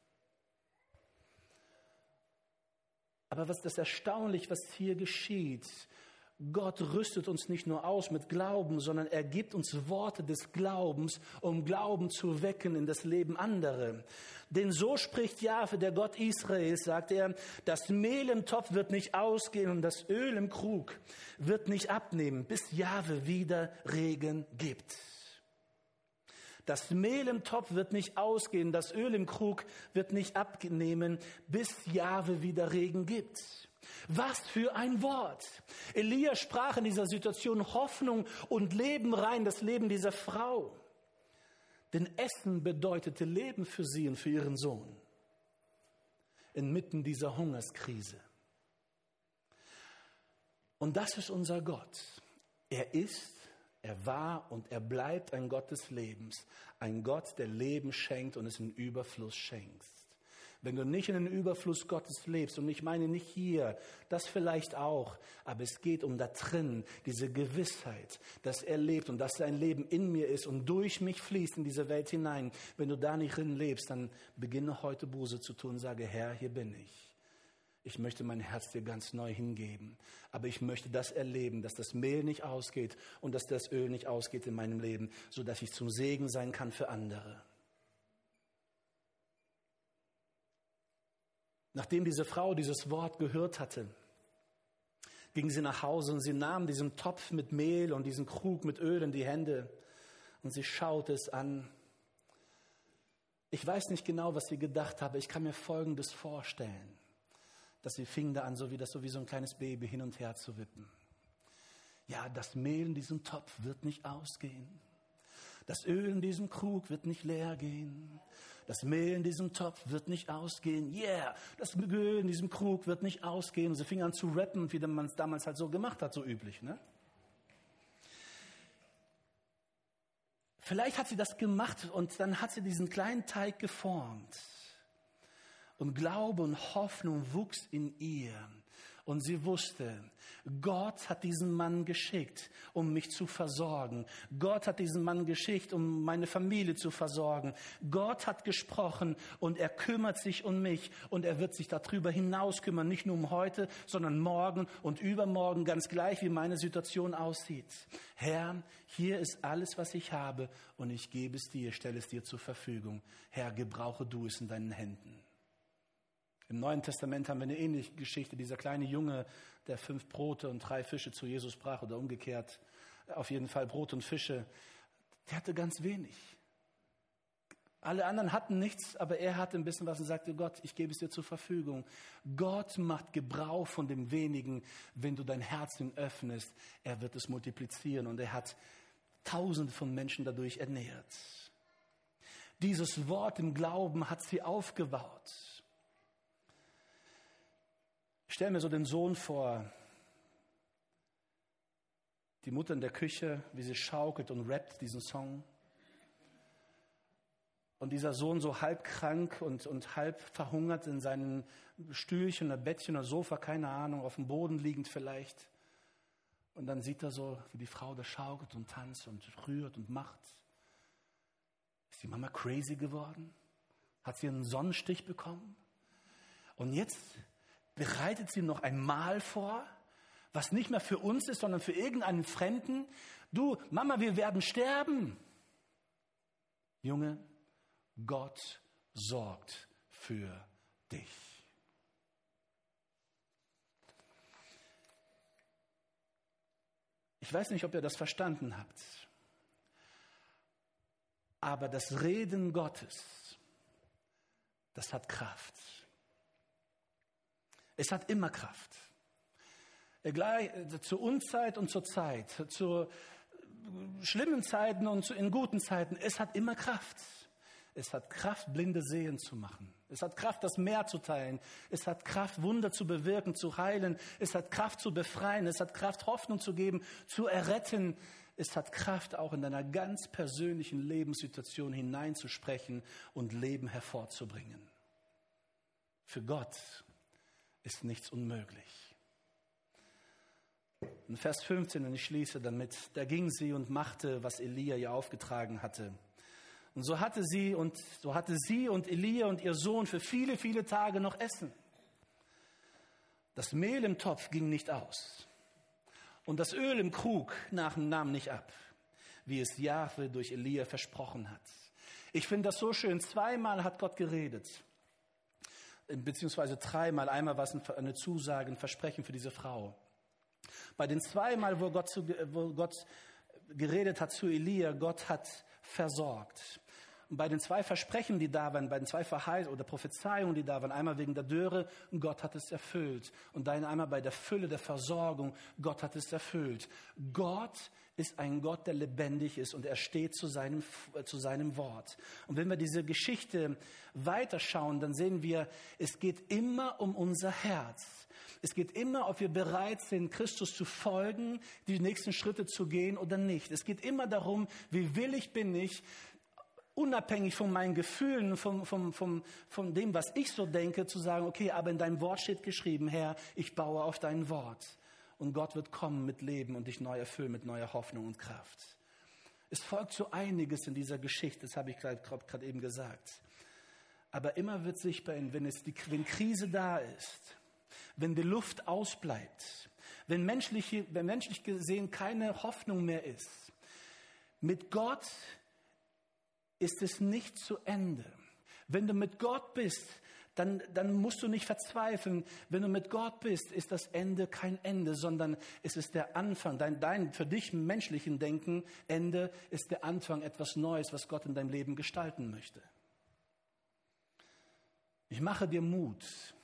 A: Aber was das erstaunlich, was hier geschieht, Gott rüstet uns nicht nur aus mit Glauben, sondern er gibt uns Worte des Glaubens, um Glauben zu wecken in das Leben anderer. Denn so spricht Jahwe, der Gott Israels, sagt er, das Mehl im Topf wird nicht ausgehen und das Öl im Krug wird nicht abnehmen, bis Jahwe wieder Regen gibt. Das Mehl im Topf wird nicht ausgehen, das Öl im Krug wird nicht abnehmen, bis Jahwe wieder Regen gibt. Was für ein Wort! Elia sprach in dieser Situation Hoffnung und Leben rein, das Leben dieser Frau. Denn Essen bedeutete Leben für sie und für ihren Sohn. Inmitten dieser Hungerskrise. Und das ist unser Gott. Er ist, er war und er bleibt ein Gott des Lebens. Ein Gott, der Leben schenkt und es in Überfluss schenkt. Wenn du nicht in den Überfluss Gottes lebst, und ich meine nicht hier, das vielleicht auch, aber es geht um da drin, diese Gewissheit, dass er lebt und dass sein Leben in mir ist und durch mich fließt in diese Welt hinein. Wenn du da nicht drin lebst, dann beginne heute Buße zu tun und sage, Herr, hier bin ich. Ich möchte mein Herz dir ganz neu hingeben, aber ich möchte das erleben, dass das Mehl nicht ausgeht und dass das Öl nicht ausgeht in meinem Leben, sodass ich zum Segen sein kann für andere. Nachdem diese Frau dieses Wort gehört hatte, ging sie nach Hause und sie nahm diesen Topf mit Mehl und diesen Krug mit Öl in die Hände und sie schaute es an. Ich weiß nicht genau, was sie gedacht habe. Ich kann mir Folgendes vorstellen, dass sie fing da an, so wie so ein kleines Baby hin und her zu wippen. Ja, das Mehl in diesem Topf wird nicht ausgehen. Das Öl in diesem Krug wird nicht leer gehen. Das Mehl in diesem Topf wird nicht ausgehen. Yeah, das Öl in diesem Krug wird nicht ausgehen. Und sie fing an zu rappen, wie man es damals halt so gemacht hat, so üblich, ne? Vielleicht hat sie das gemacht und dann hat sie diesen kleinen Teig geformt. Und Glaube und Hoffnung wuchs in ihr. Und sie wusste, Gott hat diesen Mann geschickt, um mich zu versorgen. Gott hat diesen Mann geschickt, um meine Familie zu versorgen. Gott hat gesprochen und er kümmert sich um mich. Und er wird sich darüber hinaus kümmern, nicht nur um heute, sondern morgen und übermorgen, ganz gleich, wie meine Situation aussieht. Herr, hier ist alles, was ich habe und ich gebe es dir, stelle es dir zur Verfügung. Herr, gebrauche du es in deinen Händen. Im Neuen Testament haben wir eine ähnliche Geschichte. Dieser kleine Junge, der 5 Brote und 3 Fische zu Jesus brach oder umgekehrt, auf jeden Fall Brot und Fische, der hatte ganz wenig. Alle anderen hatten nichts, aber er hatte ein bisschen was und sagte, Gott, ich gebe es dir zur Verfügung. Gott macht Gebrauch von dem Wenigen, wenn du dein Herz ihm öffnest. Er wird es multiplizieren und er hat Tausende von Menschen dadurch ernährt. Dieses Wort im Glauben hat sie aufgebaut. Ich stelle mir so den Sohn vor, die Mutter in der Küche, wie sie schaukelt und rappt diesen Song. Und dieser Sohn so halb krank und halb verhungert in seinem Stühlchen oder Bettchen oder Sofa, keine Ahnung, auf dem Boden liegend vielleicht. Und dann sieht er so, wie die Frau da schaukelt und tanzt und rührt und macht. Ist die Mama crazy geworden? Hat sie einen Sonnenstich bekommen? Und jetzt bereitet sie noch ein Mahl vor, was nicht mehr für uns ist, sondern für irgendeinen Fremden. Du, Mama, wir werden sterben. Junge, Gott sorgt für dich. Ich weiß nicht, ob ihr das verstanden habt, aber das Reden Gottes, das hat Kraft. Es hat immer Kraft. Zur Unzeit und zur Zeit, zu schlimmen Zeiten und in guten Zeiten. Es hat immer Kraft. Es hat Kraft, Blinde sehen zu machen. Es hat Kraft, das Meer zu teilen. Es hat Kraft, Wunder zu bewirken, zu heilen. Es hat Kraft zu befreien. Es hat Kraft, Hoffnung zu geben, zu erretten. Es hat Kraft, auch in deiner ganz persönlichen Lebenssituation hineinzusprechen und Leben hervorzubringen. Für Gott ist nichts unmöglich. In Vers 15, und ich schließe damit, da ging sie und machte, was Elia ihr aufgetragen hatte. Und so hatte sie und Elia und ihr Sohn für viele, viele Tage noch Essen. Das Mehl im Topf ging nicht aus. Und das Öl im Krug nahm nicht ab, wie es Jahwe durch Elia versprochen hat. Ich finde das so schön. 2-mal hat Gott geredet. Beziehungsweise 3-mal. Einmal war es eine Zusage, ein Versprechen für diese Frau. Bei den 2-mal, wo Gott geredet hat zu Elia, Gott hat versorgt. Und bei den 2 Versprechen, die da waren, bei den 2 Verheißungen oder Prophezeiungen, die da waren, einmal wegen der Dürre, Gott hat es erfüllt. Und dann einmal bei der Fülle der Versorgung, Gott hat es erfüllt. Gott ist ein Gott, der lebendig ist und er steht zu seinem Wort. Und wenn wir diese Geschichte weiterschauen, dann sehen wir, es geht immer um unser Herz. Es geht immer, ob wir bereit sind, Christus zu folgen, die nächsten Schritte zu gehen oder nicht. Es geht immer darum, wie willig bin ich, unabhängig von meinen Gefühlen, von dem, was ich so denke, zu sagen, okay, aber in deinem Wort steht geschrieben, Herr, ich baue auf dein Wort. Und Gott wird kommen mit Leben und dich neu erfüllen mit neuer Hoffnung und Kraft. Es folgt so einiges in dieser Geschichte, das habe ich gerade eben gesagt. Aber immer wird sichtbar, wenn Krise da ist, wenn die Luft ausbleibt, wenn menschlich gesehen keine Hoffnung mehr ist, mit Gott ist es nicht zu Ende. Wenn du mit Gott bist, dann musst du nicht verzweifeln. Wenn du mit Gott bist, ist das Ende kein Ende, sondern es ist der Anfang. Dein für dich menschlichen Denken, Ende ist der Anfang etwas Neues, was Gott in deinem Leben gestalten möchte. Ich mache dir Mut,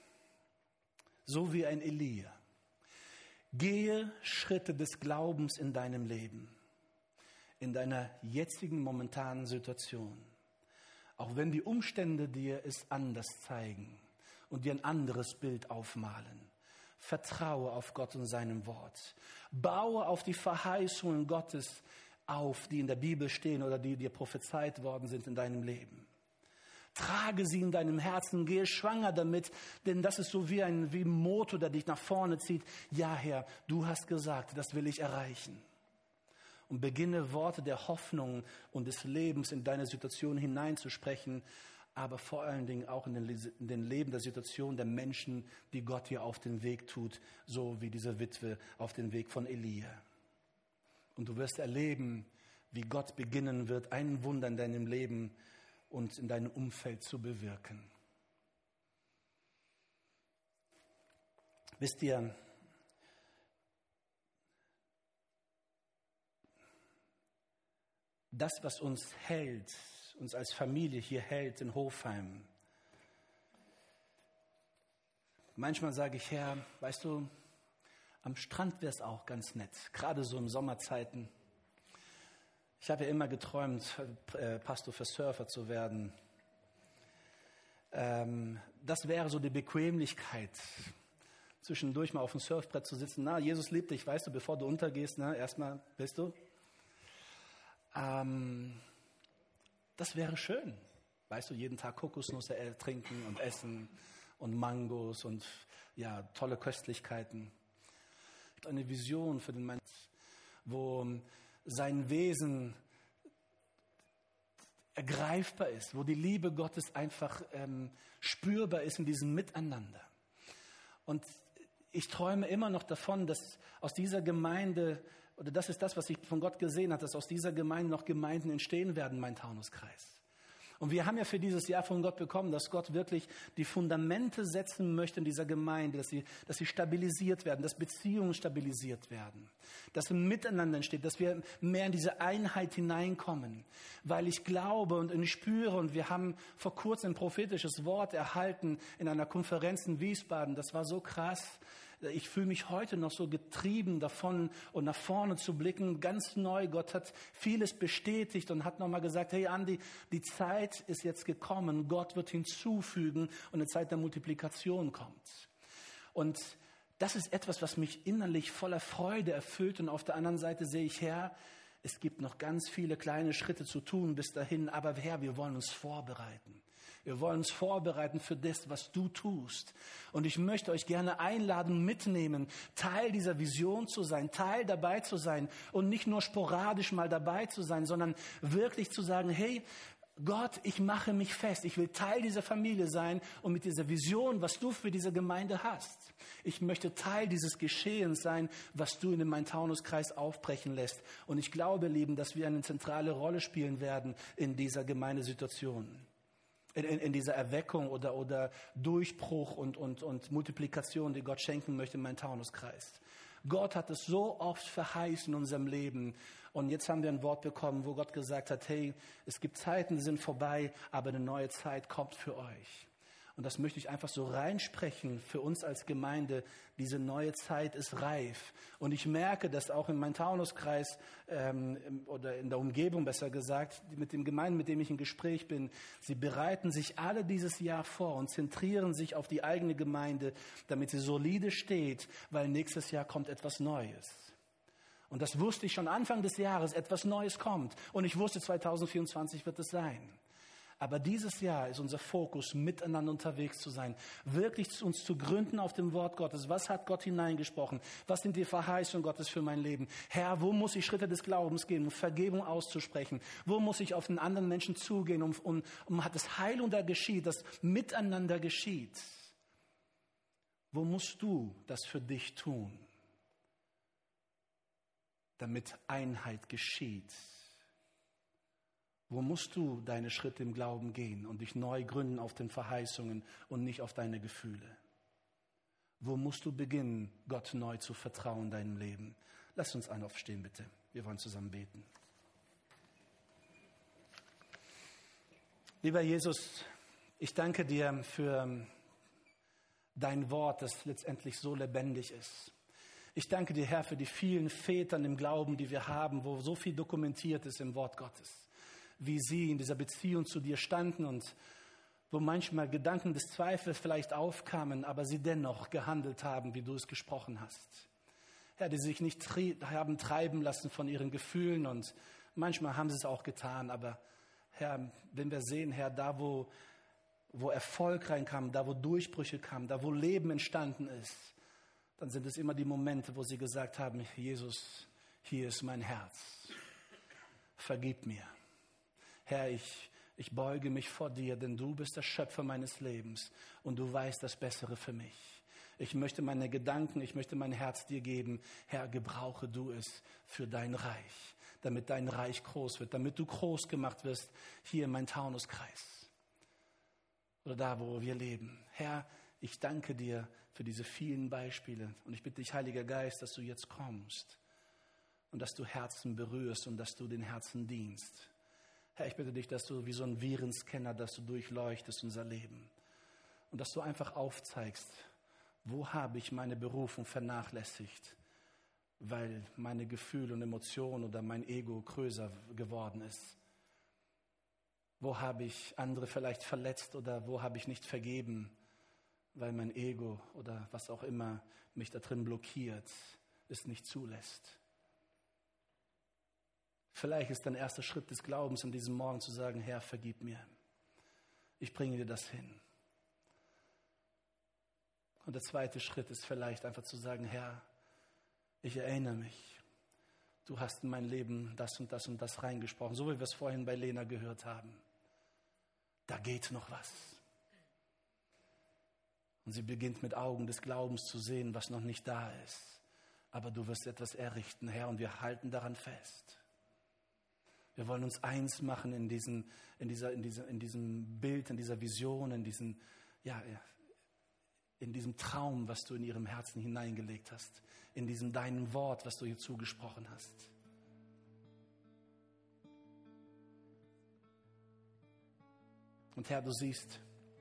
A: so wie ein Elia. Gehe Schritte des Glaubens in deinem Leben, in deiner jetzigen momentanen Situation. Auch wenn die Umstände dir es anders zeigen und dir ein anderes Bild aufmalen. Vertraue auf Gott und seinem Wort. Baue auf die Verheißungen Gottes auf, die in der Bibel stehen oder die dir prophezeit worden sind in deinem Leben. Trage sie in deinem Herzen, gehe schwanger damit, denn das ist so wie ein Motor, der dich nach vorne zieht. Ja, Herr, du hast gesagt, das will ich erreichen. Und beginne Worte der Hoffnung und des Lebens in deine Situation hineinzusprechen, aber vor allen Dingen auch in den Leben der Situation der Menschen, die Gott hier auf den Weg tut, so wie diese Witwe auf den Weg von Elia. Und du wirst erleben, wie Gott beginnen wird, ein Wunder in deinem Leben und in deinem Umfeld zu bewirken. Wisst ihr, das, was uns hält, uns als Familie hier hält in Hofheim. Manchmal sage ich, Herr, weißt du, am Strand wäre es auch ganz nett, gerade so in Sommerzeiten. Ich habe ja immer geträumt, Pastor für Surfer zu werden. Das wäre so die Bequemlichkeit, zwischendurch mal auf dem Surfbrett zu sitzen. Na, Jesus liebt dich, weißt du, bevor du untergehst, erstmal, weißt du. Das wäre schön. Weißt du, jeden Tag Kokosnüsse trinken und essen und Mangos und ja, tolle Köstlichkeiten. Eine Vision für den Menschen, wo sein Wesen ergreifbar ist, wo die Liebe Gottes einfach spürbar ist in diesem Miteinander. Und ich träume immer noch davon, dass aus dieser Gemeinde, oder das ist das, was ich von Gott gesehen habe, dass aus dieser Gemeinde noch Gemeinden entstehen werden, mein Taunuskreis. Und wir haben ja für dieses Jahr von Gott bekommen, dass Gott wirklich die Fundamente setzen möchte in dieser Gemeinde, dass sie stabilisiert werden, dass Beziehungen stabilisiert werden, dass ein Miteinander entsteht, dass wir mehr in diese Einheit hineinkommen. Weil ich glaube und ich spüre, und wir haben vor kurzem ein prophetisches Wort erhalten in einer Konferenz in Wiesbaden, das war so krass. Ich fühle mich heute noch so getrieben davon und nach vorne zu blicken, ganz neu. Gott hat vieles bestätigt und hat nochmal gesagt, hey Andi, die Zeit ist jetzt gekommen. Gott wird hinzufügen und eine Zeit der Multiplikation kommt. Und das ist etwas, was mich innerlich voller Freude erfüllt. Und auf der anderen Seite sehe ich, Herr, es gibt noch ganz viele kleine Schritte zu tun bis dahin. Aber Herr, wir wollen uns vorbereiten. Wir wollen uns vorbereiten für das, was du tust. Und ich möchte euch gerne einladen, mitnehmen, Teil dieser Vision zu sein, Teil dabei zu sein und nicht nur sporadisch mal dabei zu sein, sondern wirklich zu sagen, hey, Gott, ich mache mich fest. Ich will Teil dieser Familie sein und mit dieser Vision, was du für diese Gemeinde hast. Ich möchte Teil dieses Geschehens sein, was du in den Main-Taunus-Kreis aufbrechen lässt. Und ich glaube, Lieben, dass wir eine zentrale Rolle spielen werden in dieser Gemeindesituation. In dieser Erweckung oder Durchbruch und Multiplikation, die Gott schenken möchte im Main-Taunus-Kreis. Gott hat es so oft verheißen in unserem Leben. Und jetzt haben wir ein Wort bekommen, wo Gott gesagt hat, hey, es gibt Zeiten, die sind vorbei, aber eine neue Zeit kommt für euch. Und das möchte ich einfach so reinsprechen für uns als Gemeinde. Diese neue Zeit ist reif. Und ich merke, dass auch in meinem Taunuskreis oder in der Umgebung, besser gesagt, mit den Gemeinden, mit denen ich im Gespräch bin, sie bereiten sich alle dieses Jahr vor und zentrieren sich auf die eigene Gemeinde, damit sie solide steht, weil nächstes Jahr kommt etwas Neues. Und das wusste ich schon Anfang des Jahres, etwas Neues kommt. Und ich wusste, 2024 wird es sein. Aber dieses Jahr ist unser Fokus, miteinander unterwegs zu sein, wirklich uns zu gründen auf dem Wort Gottes. Was hat Gott hineingesprochen? Was sind die Verheißungen Gottes für mein Leben? Herr, wo muss ich Schritte des Glaubens gehen, um Vergebung auszusprechen? Wo muss ich auf den anderen Menschen zugehen, um das Heilung da geschieht, das Miteinander geschieht? Wo musst du das für dich tun, damit Einheit geschieht? Wo musst du deine Schritte im Glauben gehen und dich neu gründen auf den Verheißungen und nicht auf deine Gefühle? Wo musst du beginnen, Gott neu zu vertrauen in deinem Leben? Lass uns alle aufstehen, bitte. Wir wollen zusammen beten. Lieber Jesus, ich danke dir für dein Wort, das letztendlich so lebendig ist. Ich danke dir, Herr, für die vielen Väter im Glauben, die wir haben, wo so viel dokumentiert ist im Wort Gottes. Wie sie in dieser Beziehung zu dir standen und wo manchmal Gedanken des Zweifels vielleicht aufkamen, aber sie dennoch gehandelt haben, wie du es gesprochen hast. Herr, die sich nicht haben treiben lassen von ihren Gefühlen und manchmal haben sie es auch getan, aber Herr, wenn wir sehen, Herr, da wo Erfolg reinkam, da wo Durchbrüche kamen, da wo Leben entstanden ist, dann sind es immer die Momente, wo sie gesagt haben, Jesus, hier ist mein Herz, vergib mir. Herr, ich beuge mich vor dir, denn du bist der Schöpfer meines Lebens und du weißt das Bessere für mich. Ich möchte meine Gedanken, ich möchte mein Herz dir geben. Herr, gebrauche du es für dein Reich, damit dein Reich groß wird, damit du groß gemacht wirst hier in meinem Taunuskreis oder da, wo wir leben. Herr, ich danke dir für diese vielen Beispiele und ich bitte dich, Heiliger Geist, dass du jetzt kommst und dass du Herzen berührst und dass du den Herzen dienst. Herr, ich bitte dich, dass du wie so ein Virenscanner, dass du durchleuchtest unser Leben und dass du einfach aufzeigst, wo habe ich meine Berufung vernachlässigt, weil meine Gefühle und Emotionen oder mein Ego größer geworden ist. Wo habe ich andere vielleicht verletzt oder wo habe ich nicht vergeben, weil mein Ego oder was auch immer mich da drin blockiert, es nicht zulässt. Vielleicht ist dein erster Schritt des Glaubens an diesem Morgen zu sagen, Herr, vergib mir. Ich bringe dir das hin. Und der zweite Schritt ist vielleicht einfach zu sagen, Herr, ich erinnere mich. Du hast in mein Leben das und das und das reingesprochen, so wie wir es vorhin bei Lena gehört haben. Da geht noch was. Und sie beginnt mit Augen des Glaubens zu sehen, was noch nicht da ist. Aber du wirst etwas errichten, Herr, und wir halten daran fest. Wir wollen uns eins machen in diesem Bild, in dieser Vision, in diesem Traum, was du in ihrem Herzen hineingelegt hast, in diesem deinem Wort, was du ihr zugesprochen hast. Und Herr, du siehst,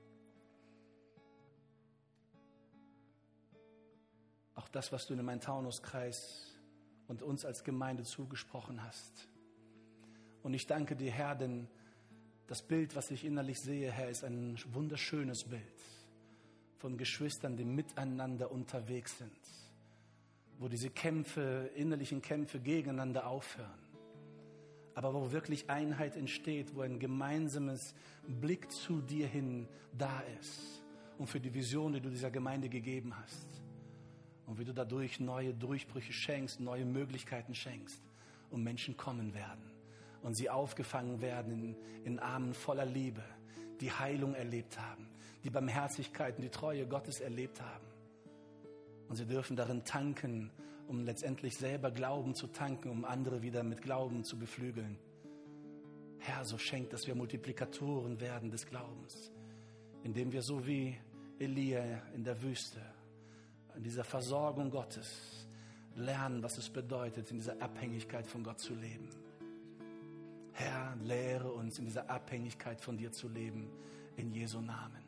A: auch das, was du in meinem Taunuskreis und uns als Gemeinde zugesprochen hast. Und ich danke dir, Herr, denn das Bild, was ich innerlich sehe, Herr, ist ein wunderschönes Bild von Geschwistern, die miteinander unterwegs sind, wo diese innerlichen Kämpfe gegeneinander aufhören, aber wo wirklich Einheit entsteht, wo ein gemeinsames Blick zu dir hin da ist und für die Vision, die du dieser Gemeinde gegeben hast und wie du dadurch neue Durchbrüche schenkst, neue Möglichkeiten schenkst und Menschen kommen werden. Und sie aufgefangen werden in Armen voller Liebe, die Heilung erlebt haben, die Barmherzigkeit und die Treue Gottes erlebt haben. Und sie dürfen darin tanken, um letztendlich selber Glauben zu tanken, um andere wieder mit Glauben zu beflügeln. Herr, so schenkt, dass wir Multiplikatoren werden des Glaubens, indem wir so wie Elia in der Wüste, in dieser Versorgung Gottes, lernen, was es bedeutet, in dieser Abhängigkeit von Gott zu leben. Herr, lehre uns, in dieser Abhängigkeit von dir zu leben, in Jesu Namen.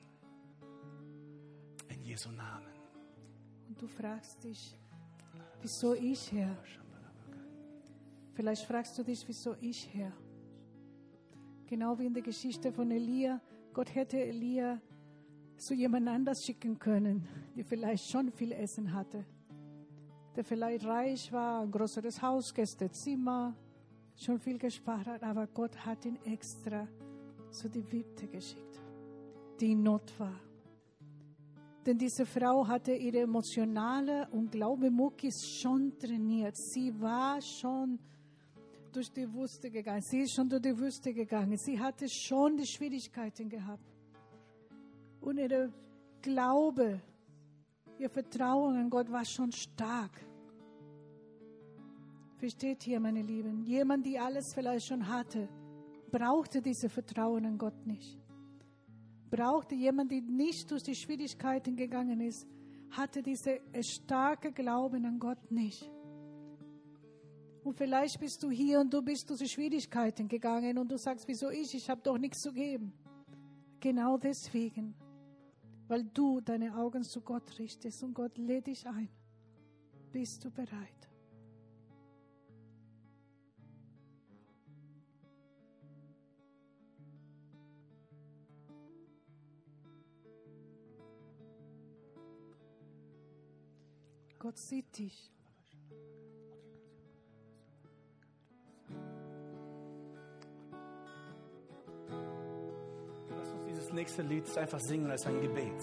A: In Jesu Namen.
B: Und du fragst dich, wieso ich, Herr? Vielleicht fragst du dich, wieso ich, Herr? Genau wie in der Geschichte von Elia. Gott hätte Elia zu jemand anders schicken können, der vielleicht schon viel Essen hatte, der vielleicht reich war, ein größeres Haus, Gästezimmer, schon viel gespart hat, aber Gott hat ihn extra zu der Witwe geschickt, die in Not war. Denn diese Frau hatte ihre emotionale und Glaube-Muckis schon trainiert. Sie war schon durch die Wüste gegangen. Sie ist schon durch die Wüste gegangen. Sie hatte schon die Schwierigkeiten gehabt. Und ihr Glaube, ihr Vertrauen an Gott war schon stark. Versteht ihr, meine Lieben? Jemand, der alles vielleicht schon hatte, brauchte dieses Vertrauen an Gott nicht. Brauchte jemand, der nicht durch die Schwierigkeiten gegangen ist, hatte diese starke Glauben an Gott nicht. Und vielleicht bist du hier und du bist durch die Schwierigkeiten gegangen und du sagst, wieso ich? Ich habe doch nichts zu geben. Genau deswegen, weil du deine Augen zu Gott richtest und Gott lädt dich ein. Bist du bereit? Gott sieht dich.
A: Lass uns dieses nächste Lied einfach singen als ein Gebet.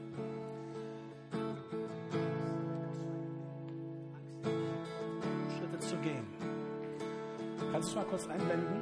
A: Schritte zu gehen. Kannst du mal kurz einblenden?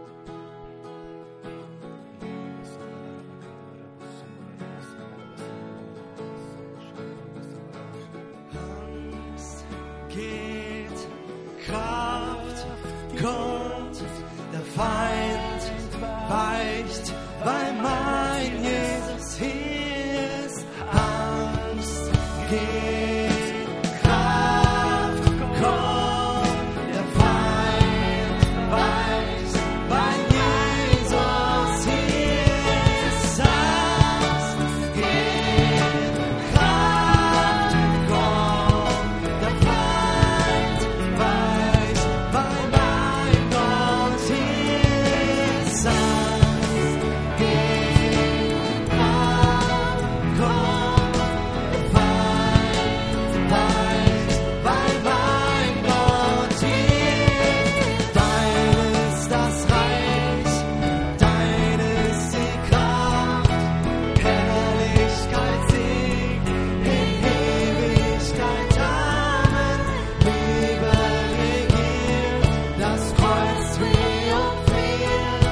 C: Kraft kommt, der Feind weicht, weil mein Jesus hier ist. Angst geht, Kraft kommt, der Feind weicht, weil Jesus hier ist. Angst geht, Kraft kommt, der Feind weicht, weil mein Gott hier ist. Angst geht, Kraft kommt, der Feind weicht, weil mein Gott hier ist. Dein ist das Reich, dein ist die Kraft, Herrlichkeit, Sieg in Ewigkeit. Amen. Liebe regiert, das Kreuz triumphiert,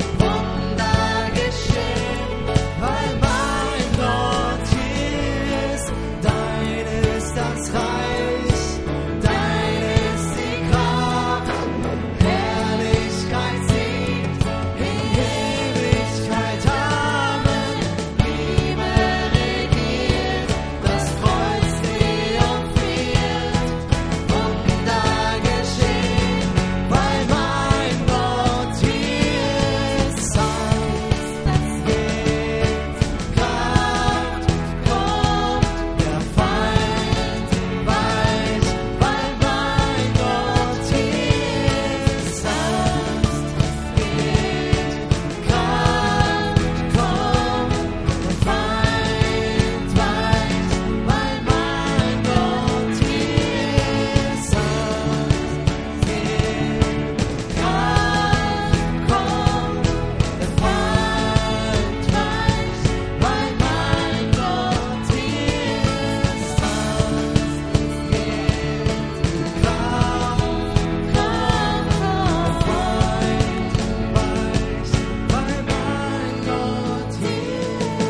C: Wunder geschehen, weil mein Gott hier ist. Dein ist das Reich, dein ist die Kraft, Herrlichkeit, Sieg in Ewigkeit. Amen. Liebe regiert, das Kreuz triumphiert, Wunder geschehen, weil mein Gott hier ist. Angst geht, Kraft kommt, der Feind weicht, weil mein Gott hier ist. Angst geht, Kraft kommt, der Feind weicht, weil mein Gott hier ist. Angst geht, Kraft kommt, der Feind weicht, weil mein Gott hier ist. Angst geht, Kraft kommt, der Feind weicht, weil mein Gott hier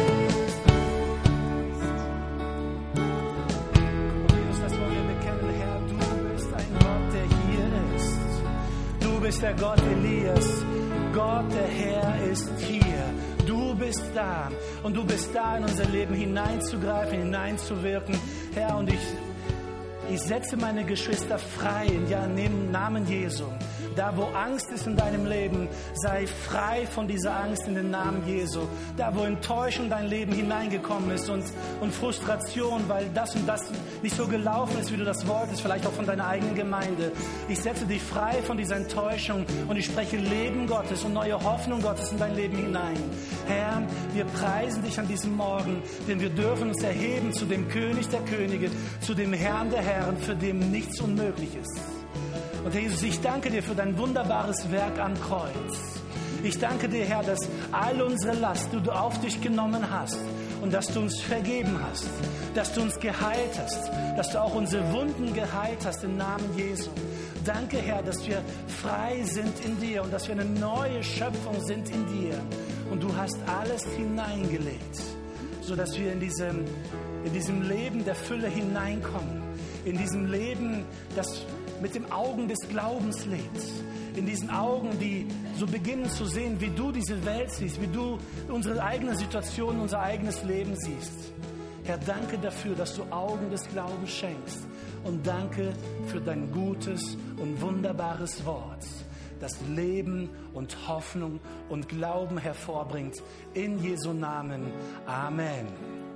A: Jesus, das wollen wir bekennen, Herr, du bist ein Gott, der hier ist. Du bist der Gott Elias. Gott, der Herr, ist hier. Du bist da und du bist da, in unser Leben hineinzugreifen, hineinzuwirken. Herr, und Ich setze meine Geschwister frei, ja, im Namen Jesu. Da, wo Angst ist in deinem Leben, sei frei von dieser Angst in den Namen Jesu. Da, wo Enttäuschung in dein Leben hineingekommen ist und Frustration, weil das und das nicht so gelaufen ist, wie du das wolltest, vielleicht auch von deiner eigenen Gemeinde. Ich setze dich frei von dieser Enttäuschung und ich spreche Leben Gottes und neue Hoffnung Gottes in dein Leben hinein. Herr, wir preisen dich an diesem Morgen, denn wir dürfen uns erheben zu dem König der Könige, zu dem Herrn der Herren, für den nichts unmöglich ist. Und Herr Jesus, ich danke dir für dein wunderbares Werk am Kreuz. Ich danke dir, Herr, dass all unsere Last du auf dich genommen hast und dass du uns vergeben hast, dass du uns geheilt hast, dass du auch unsere Wunden geheilt hast im Namen Jesu. Danke, Herr, dass wir frei sind in dir und dass wir eine neue Schöpfung sind in dir. Und du hast alles hineingelegt, sodass wir in diesem Leben der Fülle hineinkommen, in diesem Leben, das mit den Augen des Glaubens lebt, in diesen Augen, die so beginnen zu sehen, wie du diese Welt siehst, wie du unsere eigene Situation, unser eigenes Leben siehst. Herr, danke dafür, dass du Augen des Glaubens schenkst und danke für dein gutes und wunderbares Wort, das Leben und Hoffnung und Glauben hervorbringt. In Jesu Namen. Amen.